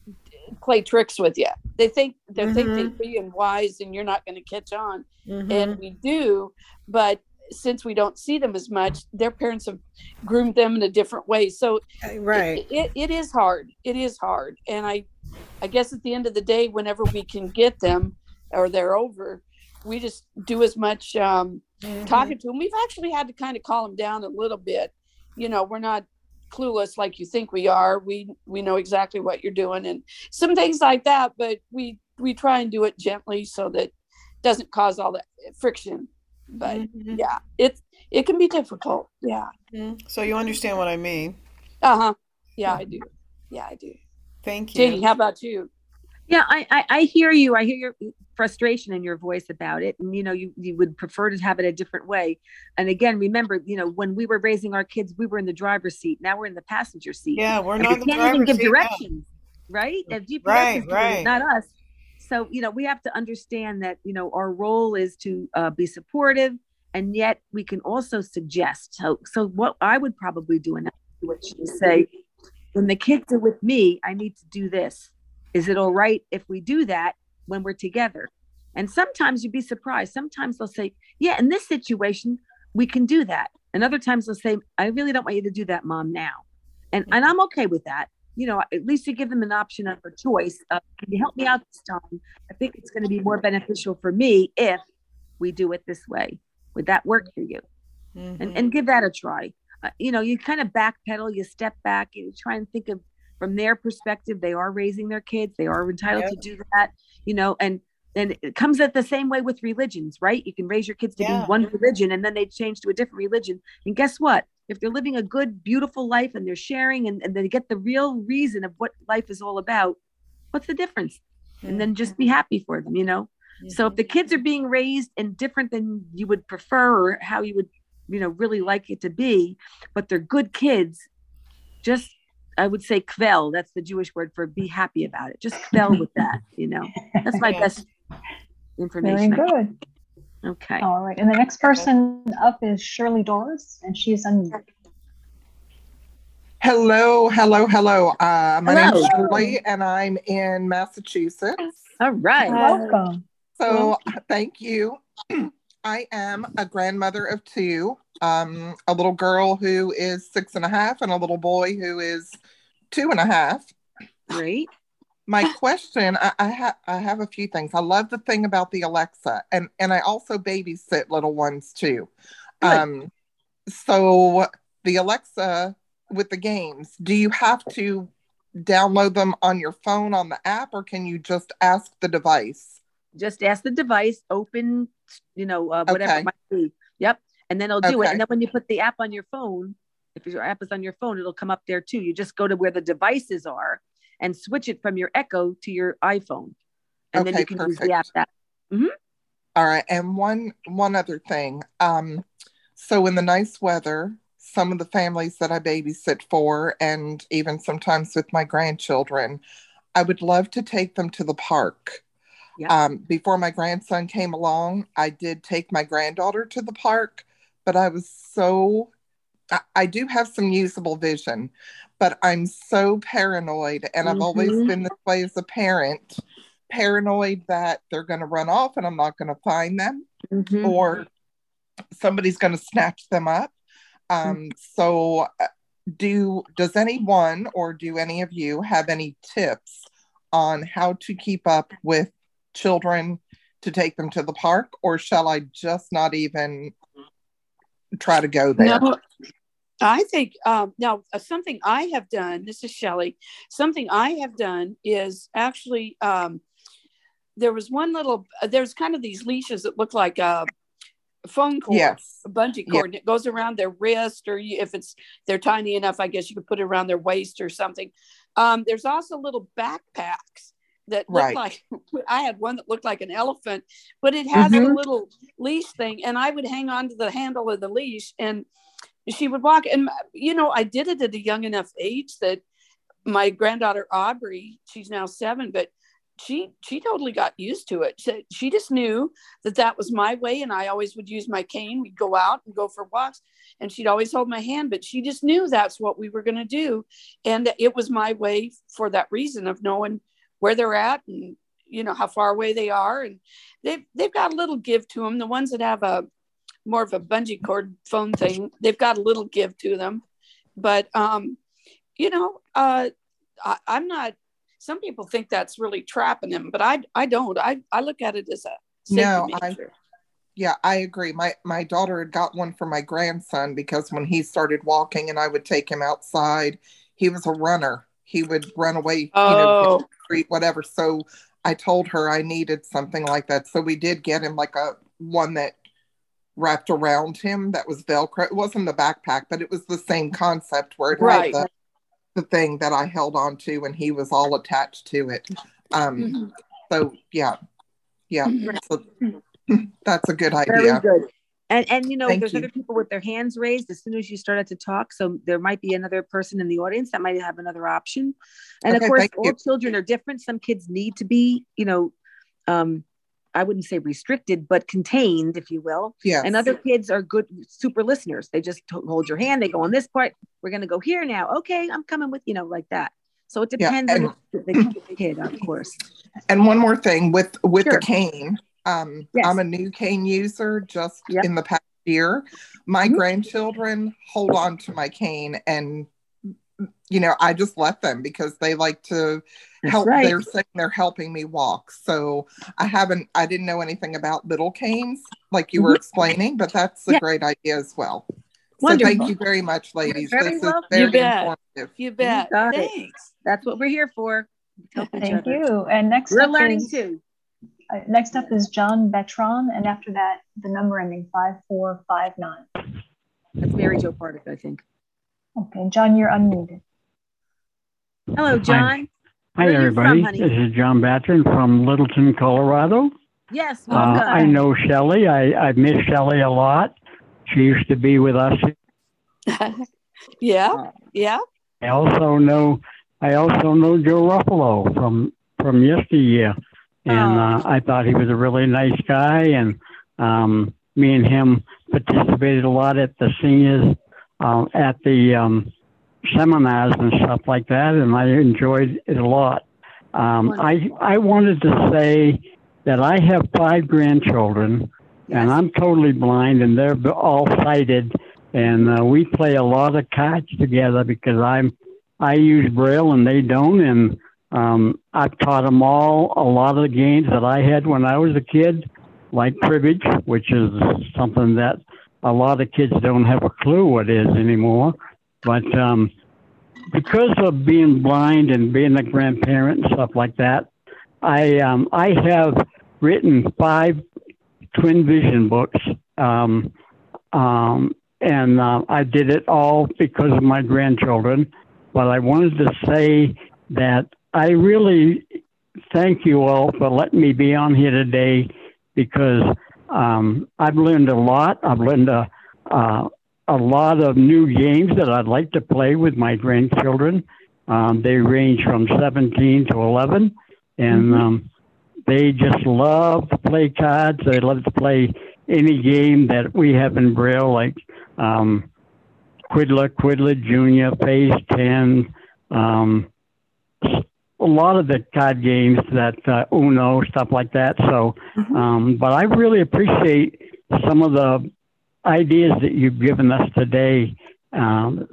play tricks with you. They think they mm-hmm. think they're being wise and you're not going to catch on. Mm-hmm. And we do, but since we don't see them as much, their parents have groomed them in a different way. So right. it, it, it is hard. It is hard. And I, I guess at the end of the day, whenever we can get them or they're over, we just do as much um, mm-hmm. talking to them. We've actually had to kind of calm them down a little bit. You know, we're not clueless like you think we are. We we know exactly what you're doing and some things like that, but we we try and do it gently so that it doesn't cause all that friction. But mm-hmm. yeah, it it can be difficult. Yeah. Mm-hmm. So you understand what I mean? Uh-huh. Yeah, I do. Yeah, I do. Thank you. Jenny, how about you? Yeah, I, I I hear you. I hear your frustration in your voice about it. And, you know, you, you would prefer to have it a different way. And again, remember, you know, when we were raising our kids, we were in the driver's seat. Now we're in the passenger seat. Yeah, we're not we can't even give directions, now. Right? If G P S right, is right. not us. So, you know, we have to understand that, you know, our role is to uh, be supportive, and yet we can also suggest. So, so what I would probably do in that situation is say, when the kids are with me, I need to do this. Is it all right if we do that when we're together? And sometimes you'd be surprised. Sometimes they'll say, yeah, in this situation, we can do that. And other times they'll say, I really don't want you to do that, Mom, now. And and I'm okay with that. You know, at least you give them an option of a choice. Of, can you help me out this time? I think it's going to be more beneficial for me if we do it this way. Would that work for you? Mm-hmm. And and give that a try. Uh, you know, you kind of backpedal, you step back, you try and think of from their perspective. They are raising their kids. They are entitled yep. to do that, you know, and and it comes at the same way with religions, right? You can raise your kids to yeah. be one religion and then they change to a different religion. And guess what? If they're living a good, beautiful life and they're sharing and, and they get the real reason of what life is all about, what's the difference? Mm-hmm. And then just be happy for them, you know? Mm-hmm. So if the kids are being raised and different than you would prefer or how you would, you know, really like it to be, but they're good kids, just, I would say kvel. That's the Jewish word for be happy about it. Just kvel with that, you know? That's my yeah. best information. Very good. Okay. All right. And the next person up is Shirley Doris, and she's unmuted. Hello, hello, hello. Uh, my hello. name's Shirley, and I'm in Massachusetts. All right. Welcome. So Welcome. Thank you. I am a grandmother of two, um, a little girl who is six and a half and a little boy who is two and a half. Great. My question, I, I, ha- I have a few things. I love the thing about the Alexa, and, and I also babysit little ones too. Good. Um, so the Alexa with the games, do you have to download them on your phone on the app, or can you just ask the device? Just ask the device, open, you know, uh, whatever Okay. it might be. Yep. And then it'll do it. Okay. And then when you put the app on your phone, if your app is on your phone, it'll come up there too. You just go to where the devices are and switch it from your Echo to your iPhone. And then Okay, you can use perfect. the app that. Mhm. All right. And one one other thing. Um, so in the nice weather, some of the families that I babysit for, and even sometimes with my grandchildren, I would love to take them to the park. Yep. Um, before my grandson came along, I did take my granddaughter to the park, but I was so, I, I do have some usable vision, but I'm so paranoid, and I've always Mhm. been this way as a parent, paranoid that they're going to run off and I'm not going to find them, Mhm. or somebody's going to snatch them up. Um, so uh, do, does anyone or do any of you have any tips on how to keep up with children to take them to the park, or shall I just not even try to go there? No, I think um, now uh, something I have done, this is Shelley, something I have done is actually, um, there was one little, uh, there's kind of these leashes that look like a phone cord, Yes. a bungee cord, and it goes around their wrist, or you, if it's, they're tiny enough, I guess you could put it around their waist or something. Um, there's also little backpacks that look Right. like, I had one that looked like an elephant, but it has Mhm. a little leash thing, and I would hang on to the handle of the leash, and she would walk. And, you know, I did it at a young enough age that my granddaughter Aubrey, she's now seven, but she she totally got used to it. She, she just knew that that was my way, and I always would use my cane. We'd go out and go for walks, and she'd always hold my hand, but she just knew that's what we were going to do, and it was my way for that reason of knowing where they're at, and you know how far away they are, and they've they've got a little give to them. The ones that have a more of a bungee cord phone thing, they've got a little give to them, but um, you know, uh, I, I'm not. Some people think that's really trapping them, but I I don't. I I look at it as a safety No, I, measure. yeah, I agree. My my daughter had got one for my grandson because when he started walking and I would take him outside, he was a runner. He would run away, you know, Oh. down the street, whatever. So I told her I needed something like that. So we did get him like a one that wrapped around him that was Velcro. It wasn't the backpack, but it was the same concept where it Right. had the, the thing that I held on to and he was all attached to it. Um, Mhm. so yeah, yeah. So that's a good Very idea. good. And and you know, Thank there's you. other people with their hands raised as soon as you started to talk. So there might be another person in the audience that might have another option. And Okay, of course, thank all you. children are different. Some kids need to be, you know, um, I wouldn't say restricted, but contained, if you will. Yes. And other kids are good, super listeners. They just to- hold your hand. They go on this part. We're going to go here now. Okay, I'm coming with, you know, like that. So it Yeah, depends and- on the, the kid, of course. And one more thing with with Sure. the cane. Um, Yes. I'm a new cane user just Yep. in the past year. My Mhm. grandchildren hold on to my cane, and you know, I just let them because they like to That's help. right. They're saying they're helping me walk. So I haven't, I didn't know anything about little canes like you were Mhm. explaining, but that's a Yeah. great idea as well. So Wonderful. thank you very much, ladies. Very This welcome. is very You bet. informative. You You bet. got it. Thanks. That's what we're here for. Help each Thank other. you. And next We're up learning is too. uh, next up is John Betron, and after that, the number ending five four five nine. That's Mary Jo Pardick, I think. Okay, John, you're unmuted. Hello, John. Hi, Where are you everybody. from, honey? This is John Batron from Littleton, Colorado. Yes, Uh, welcome. I know Shelley. I, I miss Shelley a lot. She used to be with us. Yeah. Yeah. I also know I also know Joe Ruffalo from from yesteryear, and Oh. uh, I thought he was a really nice guy. And um, me and him participated a lot at the seniors uh, at the um, seminars and stuff like that, and I enjoyed it a lot. Um, I I wanted to say that I have five grandchildren, Yes. And I'm totally blind, and they're all sighted. And uh, we play a lot of cards together because I'm I use Braille and they don't. And um, I've taught them all a lot of the games that I had when I was a kid, like cribbage, which is something that a lot of kids don't have a clue what is anymore. But um, because of being blind and being a grandparent and stuff like that, I um, I have written five twin vision books, um, um, and uh, I did it all because of my grandchildren. But I wanted to say that I really thank you all for letting me be on here today, because um, I've learned a lot. I've learned a, uh, a lot of new games that I'd like to play with my grandchildren. Um, they range from seventeen to eleven, and mm-hmm. um, they just love to play cards. They love to play any game that we have in Braille, like um, Quiddler, Quiddler Junior, Phase ten, um, a lot of the card games that uh, Uno, stuff like that. So, mm-hmm. um, but I really appreciate some of the ideas that you've given us today. Um,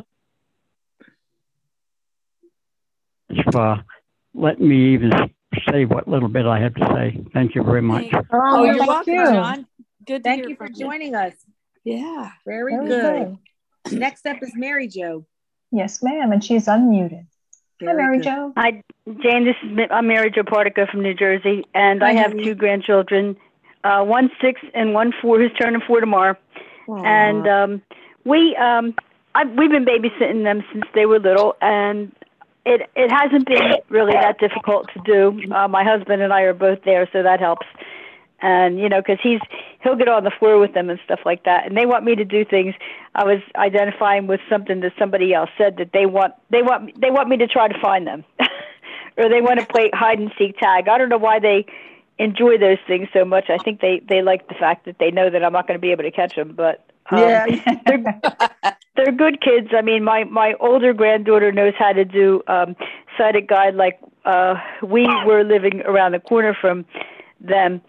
for letting me even say what little bit I have to say. Thank you very much. Oh, Oh, you're thank welcome, you. John. Good to Thank hear you for from you. joining us. Yeah. Very, Very good. Next up is Mary Jo. Yes, ma'am, and she's unmuted. Very Hi, Mary good. Jo. Hi, Jane. This is I'm Mary Jo Partico from New Jersey, and Hi, I have honey. two grandchildren, uh, one six and one four, who's turning four tomorrow. Aw. And um, we um, I, we've been babysitting them since they were little, and it it hasn't been really that difficult to do. Uh, my husband and I are both there, so that helps. And, you know, because he's, he'll get on the floor with them and stuff like that. And they want me to do things. I was identifying with something that somebody else said that they want, they want, they want me to try to find them. Or they want to play hide and seek tag. I don't know why they enjoy those things so much. I think they, they like the fact that they know that I'm not going to be able to catch them. But um, Yeah. they're, they're good kids. I mean, my, my older granddaughter knows how to do um, sighted guide. Like uh, we were living around the corner from them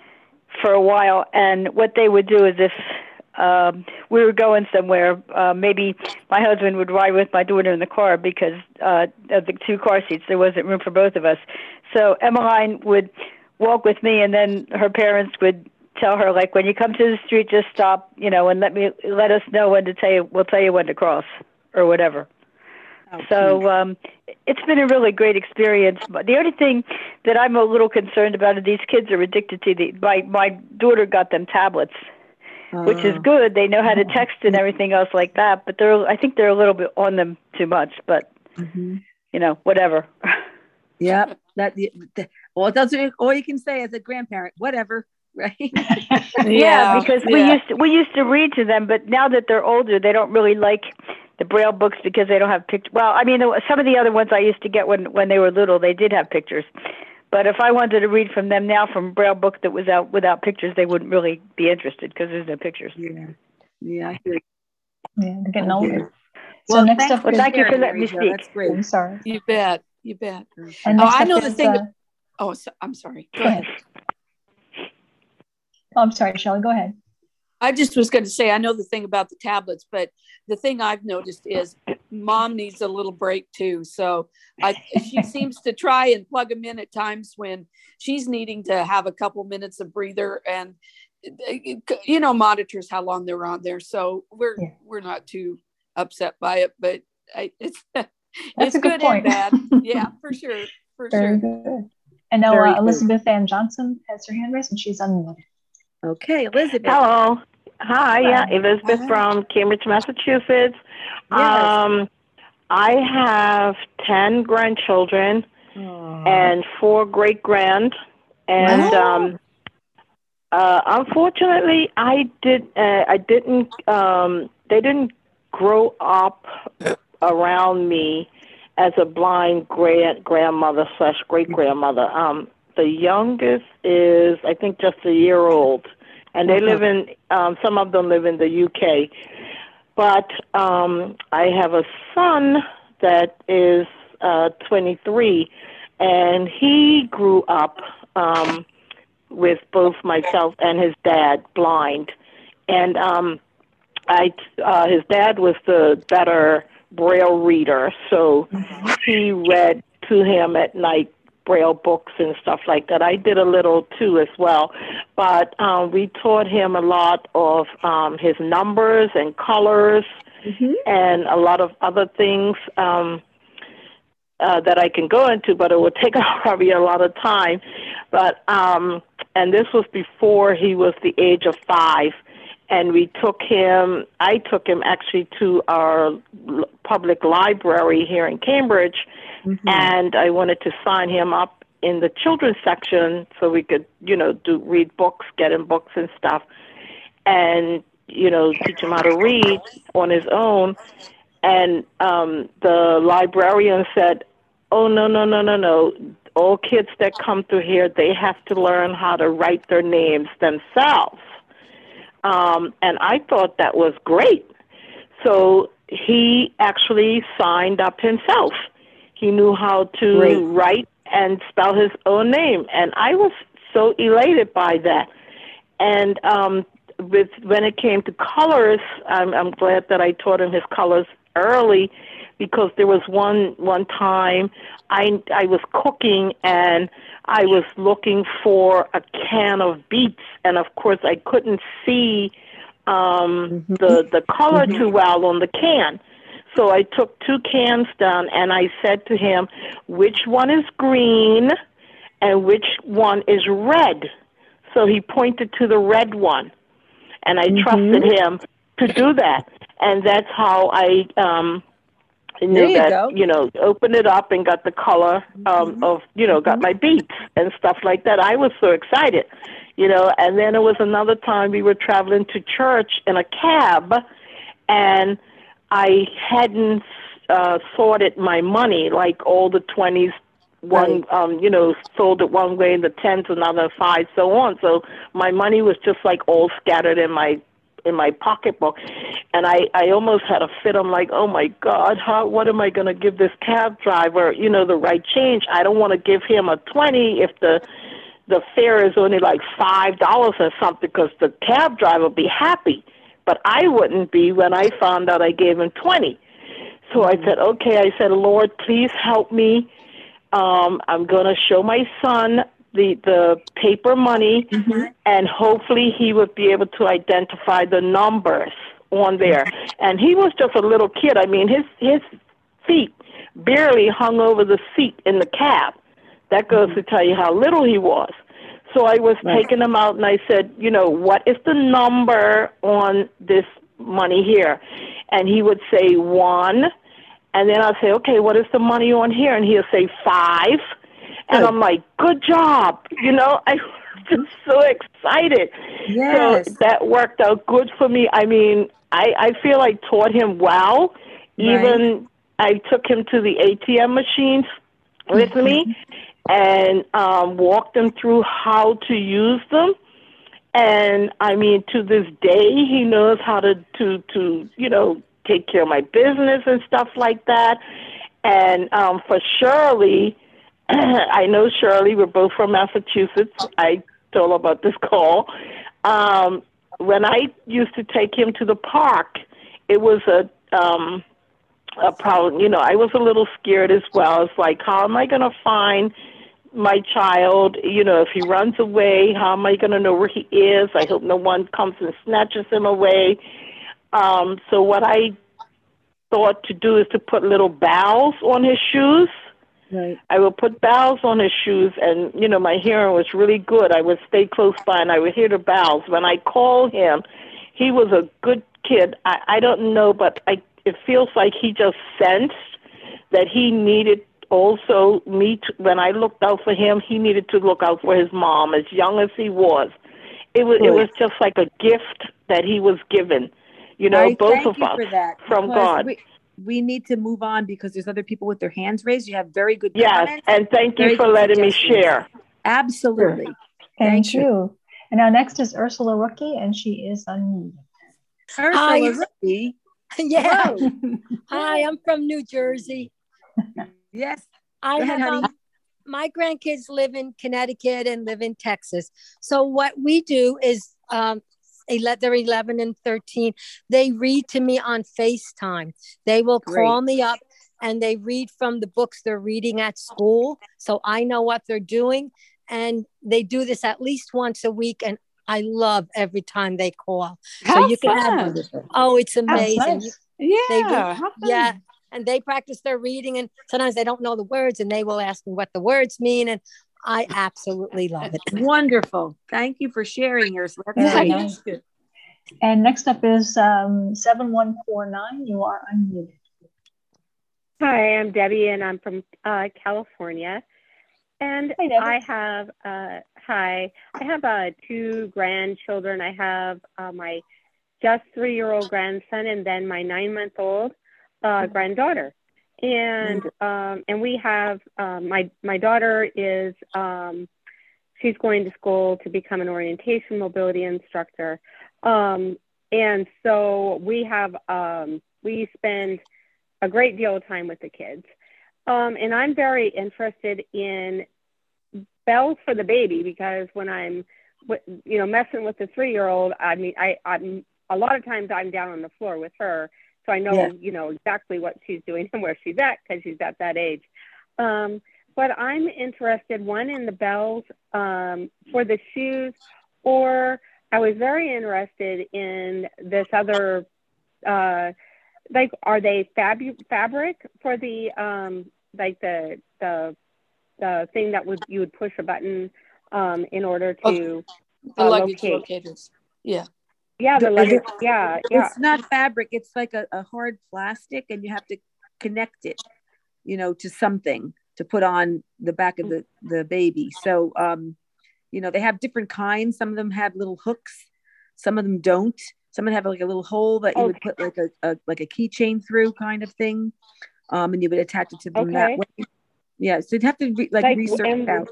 for a while, and what they would do is if um, we were going somewhere, uh, maybe my husband would ride with my daughter in the car because uh, of the two car seats, there wasn't room for both of us. So Emmeline would walk with me, and then her parents would tell her, like, when you come to the street, just stop, you know, and let me let us know when to tell you. We'll tell you when to cross or whatever. Oh, so um, it's been a really great experience. But the only thing that I'm a little concerned about is these kids are addicted to the. My my daughter got them tablets, uh, which is good. They know how to text and everything else like that. But they're I think they're a little bit on them too much. But mm-hmm. you know, whatever. Yeah, that. Well, that's all you can say as a grandparent. Whatever, right? yeah, yeah, because we yeah. used to, we used to read to them, but now that they're older, they don't really like the Braille books because they don't have pictures. Well, I mean, some of the other ones I used to get when, when they were little, they did have pictures. But if I wanted to read from them now from a Braille book that was out without pictures, they wouldn't really be interested because there's no pictures. Yeah, yeah, I hear you. Yeah, they're getting older. Well, so next thanks up, well, is thank you for letting me Joe. speak. That's great. I'm sorry. You bet. You bet. And oh, next I up know is, the thing. Uh, Of, oh, so, I'm sorry. Go go ahead. ahead. Oh, I'm sorry, Shelley. Go ahead. I just was going to say, I know the thing about the tablets, but the thing I've noticed is mom needs a little break too. So I, she seems to try and plug them in at times when she's needing to have a couple minutes of breather, and, you know, monitors how long they're on there. So we're, yeah. we're not too upset by it, but I, it's, That's it's a good, good point. and bad. Yeah, for sure. For Very sure. Good. And now uh, Elizabeth Ann Johnson has her hand raised and she's unmuted. Okay, Elizabeth. Hello. Hi, Hello. yeah, Elizabeth Hi. From Cambridge, Massachusetts. Yes. Um, I have ten grandchildren Aww. And four great grand, and wow. um, uh, unfortunately, I did. Uh, I didn't. Um, they didn't grow up around me as a blind grand grandmother slash great grandmother. Um, the youngest is, I think, just a year old. And they live in, um, some of them live in the U K. But um, I have a son that is uh, twenty-three, and he grew up um, with both myself and his dad, blind. And um, I, uh, his dad was the better Braille reader, so mm-hmm. he read to him at night Braille books and stuff like that. I did a little too as well, but um, we taught him a lot of um, his numbers and colors mm-hmm. and a lot of other things um, uh, that I can go into, but it would take probably a lot of time. But um, and this was before he was the age of five. And we took him, I took him actually to our public library here in Cambridge, mm-hmm. and I wanted to sign him up in the children's section so we could, you know, do read books, get him books and stuff, and, you know, teach him how to read on his own. And um, the librarian said, oh, no, no, no, no, no. All kids that come through here, they have to learn how to write their names themselves. Um, and I thought that was great. So he actually signed up himself. He knew how to great. write and spell his own name. And I was so elated by that. And um, with when it came to colors, I'm, I'm glad that I taught him his colors early, because there was one one time I I was cooking and I was looking for a can of beets, and of course I couldn't see um, mm-hmm. the the color mm-hmm. too well on the can. So I took two cans down and I said to him, which one is green and which one is red? So he pointed to the red one, and I mm-hmm. trusted him to do that. And that's how I um, knew you that, go. you know, opened it up and got the color um, mm-hmm. of, you know, got my beets and stuff like that. I was so excited, you know. And then it was another time we were traveling to church in a cab, and I hadn't uh, sorted my money, like all the twenties, one, right. um, you know, sold it one way, the tens another, five, so on. So my money was just like all scattered in my in my pocketbook, and I, I almost had a fit. I'm like, oh my God, how, what am I going to give this cab driver, you know, the right change? I don't want to give him a twenty if the the fare is only like five dollars or something, because the cab driver would be happy, but I wouldn't be when I found out I gave him twenty. So I said, okay, I said, Lord, please help me. Um, I'm going to show my son the the paper money, mm-hmm. and hopefully he would be able to identify the numbers on there. And he was just a little kid. I mean, his his feet barely hung over the seat in the cab. That goes mm-hmm. to tell you how little he was. So I was right. taking him out, and I said, you know, what is the number on this money here? And he would say one, and then I'd say, okay, what is the money on here? And he'll say five. And I'm like, good job. You know, I was just so excited. Yes. So that worked out good for me. I mean, I, I feel I taught him well. Right. Even I took him to the A T M machines with mm-hmm. me and um, walked him through how to use them. And, I mean, to this day, he knows how to, to, to you know, take care of my business and stuff like that. And um, for Shirley, I know Shirley, we're both from Massachusetts. I told her about this call. Um, when I used to take him to the park, it was a um, a problem. You know, I was a little scared as well. It's like, how am I going to find my child? You know, if he runs away, how am I going to know where he is? I hope no one comes and snatches him away. Um, so what I thought to do is to put little bells on his shoes. Right. I would put bells on his shoes, and, you know, my hearing was really good. I would stay close by, and I would hear the bells. When I called him, he was a good kid. I, I don't know, but I, it feels like he just sensed that he needed also me to, when I looked out for him, he needed to look out for his mom, as young as he was. It was, right. it was just like a gift that he was given, you know, I both of us, from God. We- We need to move on because there's other people with their hands raised. You have very good yes, comments. And thank you for letting me share. Absolutely. Sure. Thank, thank you. you. And now next is Ursula Rookie, and she is unmuted. Ursula Rookie. Yeah. Hi, I'm from New Jersey. Yes. I Go have ahead, honey. um, my grandkids live in Connecticut and live in Texas. So what we do is, um, they're eleven and thirteen. They read to me on FaceTime. They will call Great. me up and they read from the books they're reading at school. So I know what they're doing. And they do this at least once a week. And I love every time they call. How so you can fun. have, oh, it's amazing. nice. You- Yeah. They read, how fun. yeah. And they practice their reading. And sometimes they don't know the words and they will ask me what the words mean. And I absolutely love it. Wonderful. Thank you for sharing yours. That's Very great. nice. And next up is um, seven one four nine. You are unmuted. Hi, I'm Debbie, and I'm from uh, California. And Hi, Debbie. I have, uh, hi, I have uh, two grandchildren. I have uh, my just three-year-old grandson, and then my nine-month-old uh, granddaughter. And um, and we have um, my my daughter is um, she's going to school to become an orientation mobility instructor. Um, and so we have, um, we spend a great deal of time with the kids. Um, and I'm very interested in bells for the baby, because when I'm, you know, messing with the three-year-old, I mean, I, I'm, a lot of times I'm down on the floor with her. So I know, Yeah. you know, exactly what she's doing and where she's at, because she's at that age. Um, but I'm interested, one, in the bells um, for the shoes, or I was very interested in this other, uh, like, are they fab- fabric for the, um, like the, the, the thing that would, you would push a button um, in order to The uh, luggage locate. locators. Yeah. Yeah, the The- luggage, the- yeah, yeah. It's not fabric. It's like a, a hard plastic, and you have to connect it, you know, to something to put on the back of the, the baby. So, um, you know, they have different kinds. Some of them have little hooks. Some of them don't. Some of them have like a little hole that you would put like a, a like a keychain through, kind of thing, um, and you would attach it to them that Okay. way. Yeah, so you'd have to re- like, Like, research and- it out.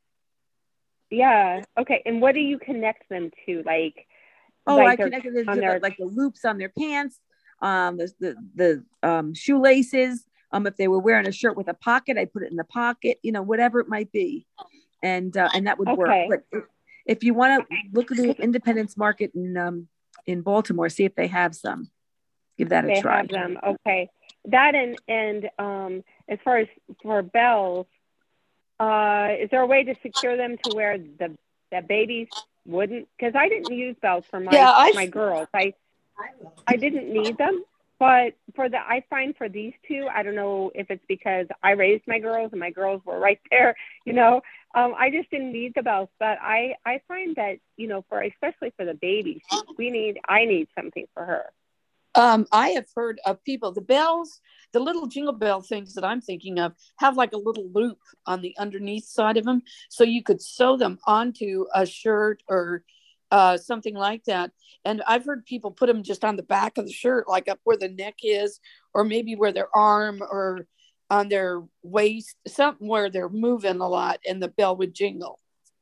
Yeah. Okay. And what do you connect them to? Like, Oh, like I they're connected it on to their- the, like the loops on their pants, um, the the, the um, shoelaces. Um, if they were wearing a shirt with a pocket, I put it in the pocket. You know, whatever it might be, and uh, and that would Okay. work. But if, if you want to look at the Independence Market in um, in Baltimore, see if they have some. Give that a they try. have them. Okay. That and and um, as far as for bells, uh, is there a way to secure them to where the the babies wouldn't? Because I didn't use bells for my Yeah, I- my girls. I I didn't need them, but for the I find for these two, I don't know if it's because I raised my girls and my girls were right there. You know, um, I just didn't need the bells. But I I find that, you know, for especially for the babies, we need I need something for her. Um, I have heard of people, the bells, the little jingle bell things that I'm thinking of have like a little loop on the underneath side of them. So you could sew them onto a shirt or uh, something like that. And I've heard people put them just on the back of the shirt, like up where the neck is, or maybe where their arm or on their waist, something where they're moving a lot and the bell would jingle.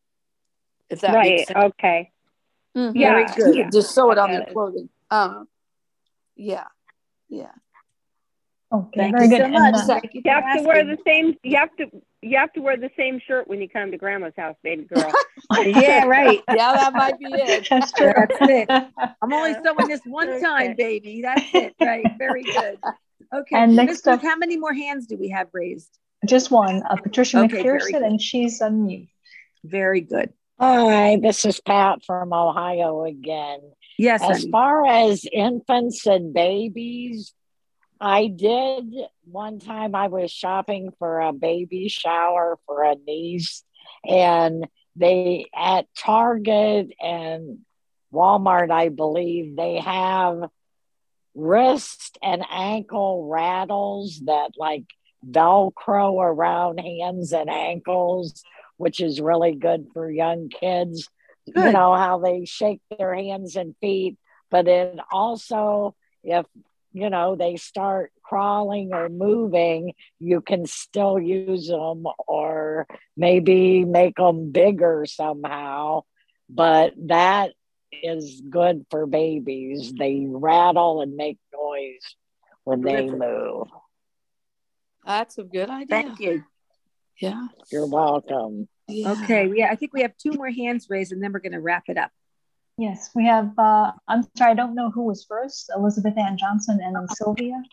If that Right. makes sense. Okay. Mhm. Yeah. Very good. Yeah. Just sew it I on got their it. clothing. Uh, yeah. Yeah. Okay, Thank very you good. so And, much. uh, Thank you You for have to wear asking. the same. You have to. You have to wear the same shirt when you come to Grandma's house, baby girl. Yeah, right. Yeah, that might be it. That's true. That's it. I'm only sewing this one Okay. time, baby. That's it. Right. Very good. Okay. And next Miss Ruth, up- how many more hands do we have raised? Just one, uh, Patricia Okay, very McPherson, good. and she's unmuted. Very good. Hi, this is Pat from Ohio again. Yes, As honey. far as infants and babies, I did one time I was shopping for a baby shower for a niece, and they at Target and Walmart, I believe, they have wrist and ankle rattles that like Velcro around hands and ankles, which is really good for young kids. You Good. know how they shake their hands and feet, but then also if you know they start crawling or moving, you can still use them or maybe make them bigger somehow. But that is good for babies. They rattle and make noise when they Terrific. move. That's a good idea. Thank you. Yeah. You're welcome. Yeah. Okay. Yeah, I think we have two more hands raised, and then we're going to wrap it up. Yes, we have, uh, I'm sorry, I don't know who was first, Elizabeth Ann Johnson and then Sylvia.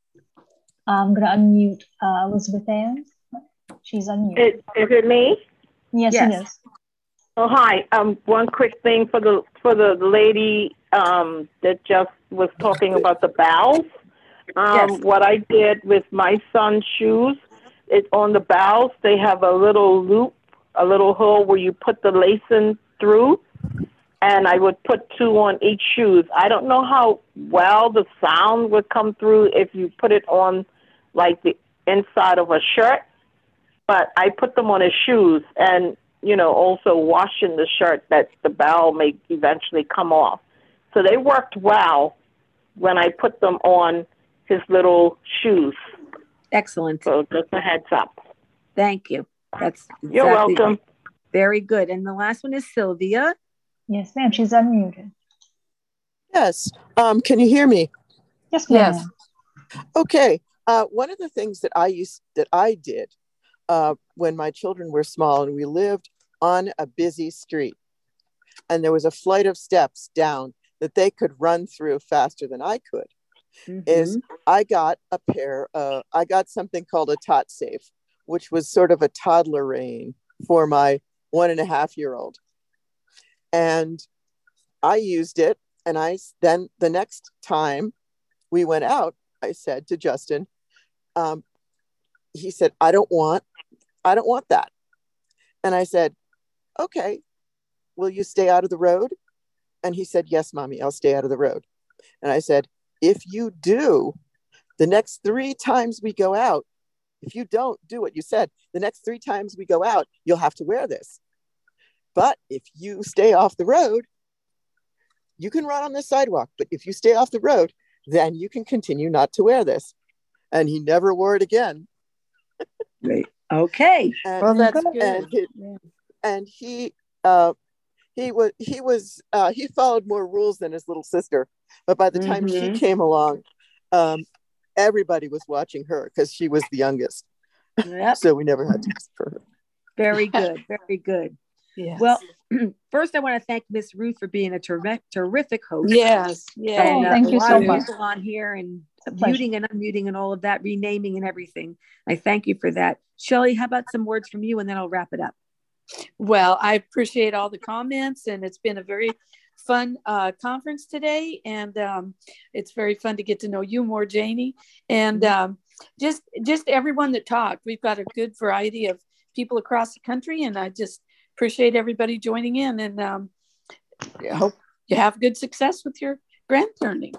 I'm going to unmute uh, Elizabeth Ann. She's unmuted. Is, is it me? Yes, Yes. it is. Oh, hi. Um, one quick thing for the for the lady um, that just was talking about the bowels. Um, Yes. What I did with my son's shoes, it's on the bowels. They have a little loop, a little hole where you put the lacing through, and I would put two on each shoes. I don't know how well the sound would come through if you put it on like the inside of a shirt, but I put them on his shoes, and you know, also washing the shirt that the bowel may eventually come off. So they worked well when I put them on his little shoes. Excellent. So just a heads up. Thank you. That's exactly You're welcome. right. Very good. And the last one is Sylvia. Yes, ma'am. She's unmuted. Yes. Um, can you hear me? Yes, ma'am. Yes. Okay. Uh, one of the things that I used that I did uh, when my children were small and we lived on a busy street, and there was a flight of steps down that they could run through faster than I could, Mhm. is I got a pair, uh, I got something called a Tot Safe, which was sort of a toddler rein for my one and a half year old. And I used it. And I then the next time we went out, I said to Justin, um, he said, I don't want, I don't want that. And I said, okay, will you stay out of the road? And he said, yes, mommy, I'll stay out of the road. And I said, if you do, the next three times we go out, if you don't do what you said, the next three times we go out, you'll have to wear this. But if you stay off the road, you can run on the sidewalk. But if you stay off the road, then you can continue not to wear this. And he never wore it again. Great. Okay. And, Well, that's good. and he, Yeah. and he uh, he was he was uh, he followed more rules than his little sister. But by the time Mhm. she came along, um, everybody was watching her because she was the youngest. Yep. So we never had to ask for her. Very good. Very good. Yes. Well, first I want to thank Miss Ruth for being a terri- terrific host. Yes. Yes. And Oh, uh, thank a you lot so of much. people on here and It's a pleasure. muting and unmuting and all of that, renaming and everything. I thank you for that. Shelley, how about some words from you and then I'll wrap it up. Well, I appreciate all the comments, and it's been a very fun uh, conference today. And um, it's very fun to get to know you more, Janie, and um, just just everyone that talked. We've got a good variety of people across the country, and I just appreciate everybody joining in. And um, I hope you have good success with your grandparenting.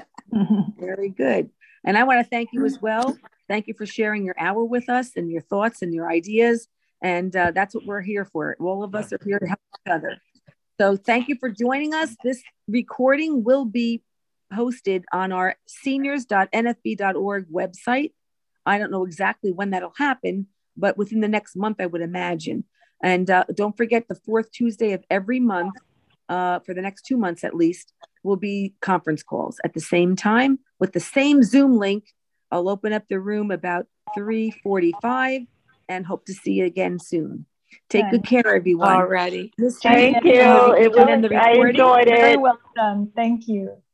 Very good. And I want to thank you as well. Thank you for sharing your hour with us and your thoughts and your ideas. And uh, that's what we're here for. All of us are here to help each other. So thank you for joining us. This recording will be posted on our seniors dot N F B dot org website. I don't know exactly when that'll happen, but within the next month, I would imagine. And uh, don't forget, the fourth Tuesday of every month, uh, for the next two months at least, will be conference calls at the same time with the same Zoom link. I'll open up the room about three forty-five and hope to see you again soon. Take Okay. good care, everyone. Alrighty. Miss Thank Jane, you. have It put in was, the I recording? enjoyed Very it. well done. Thank you.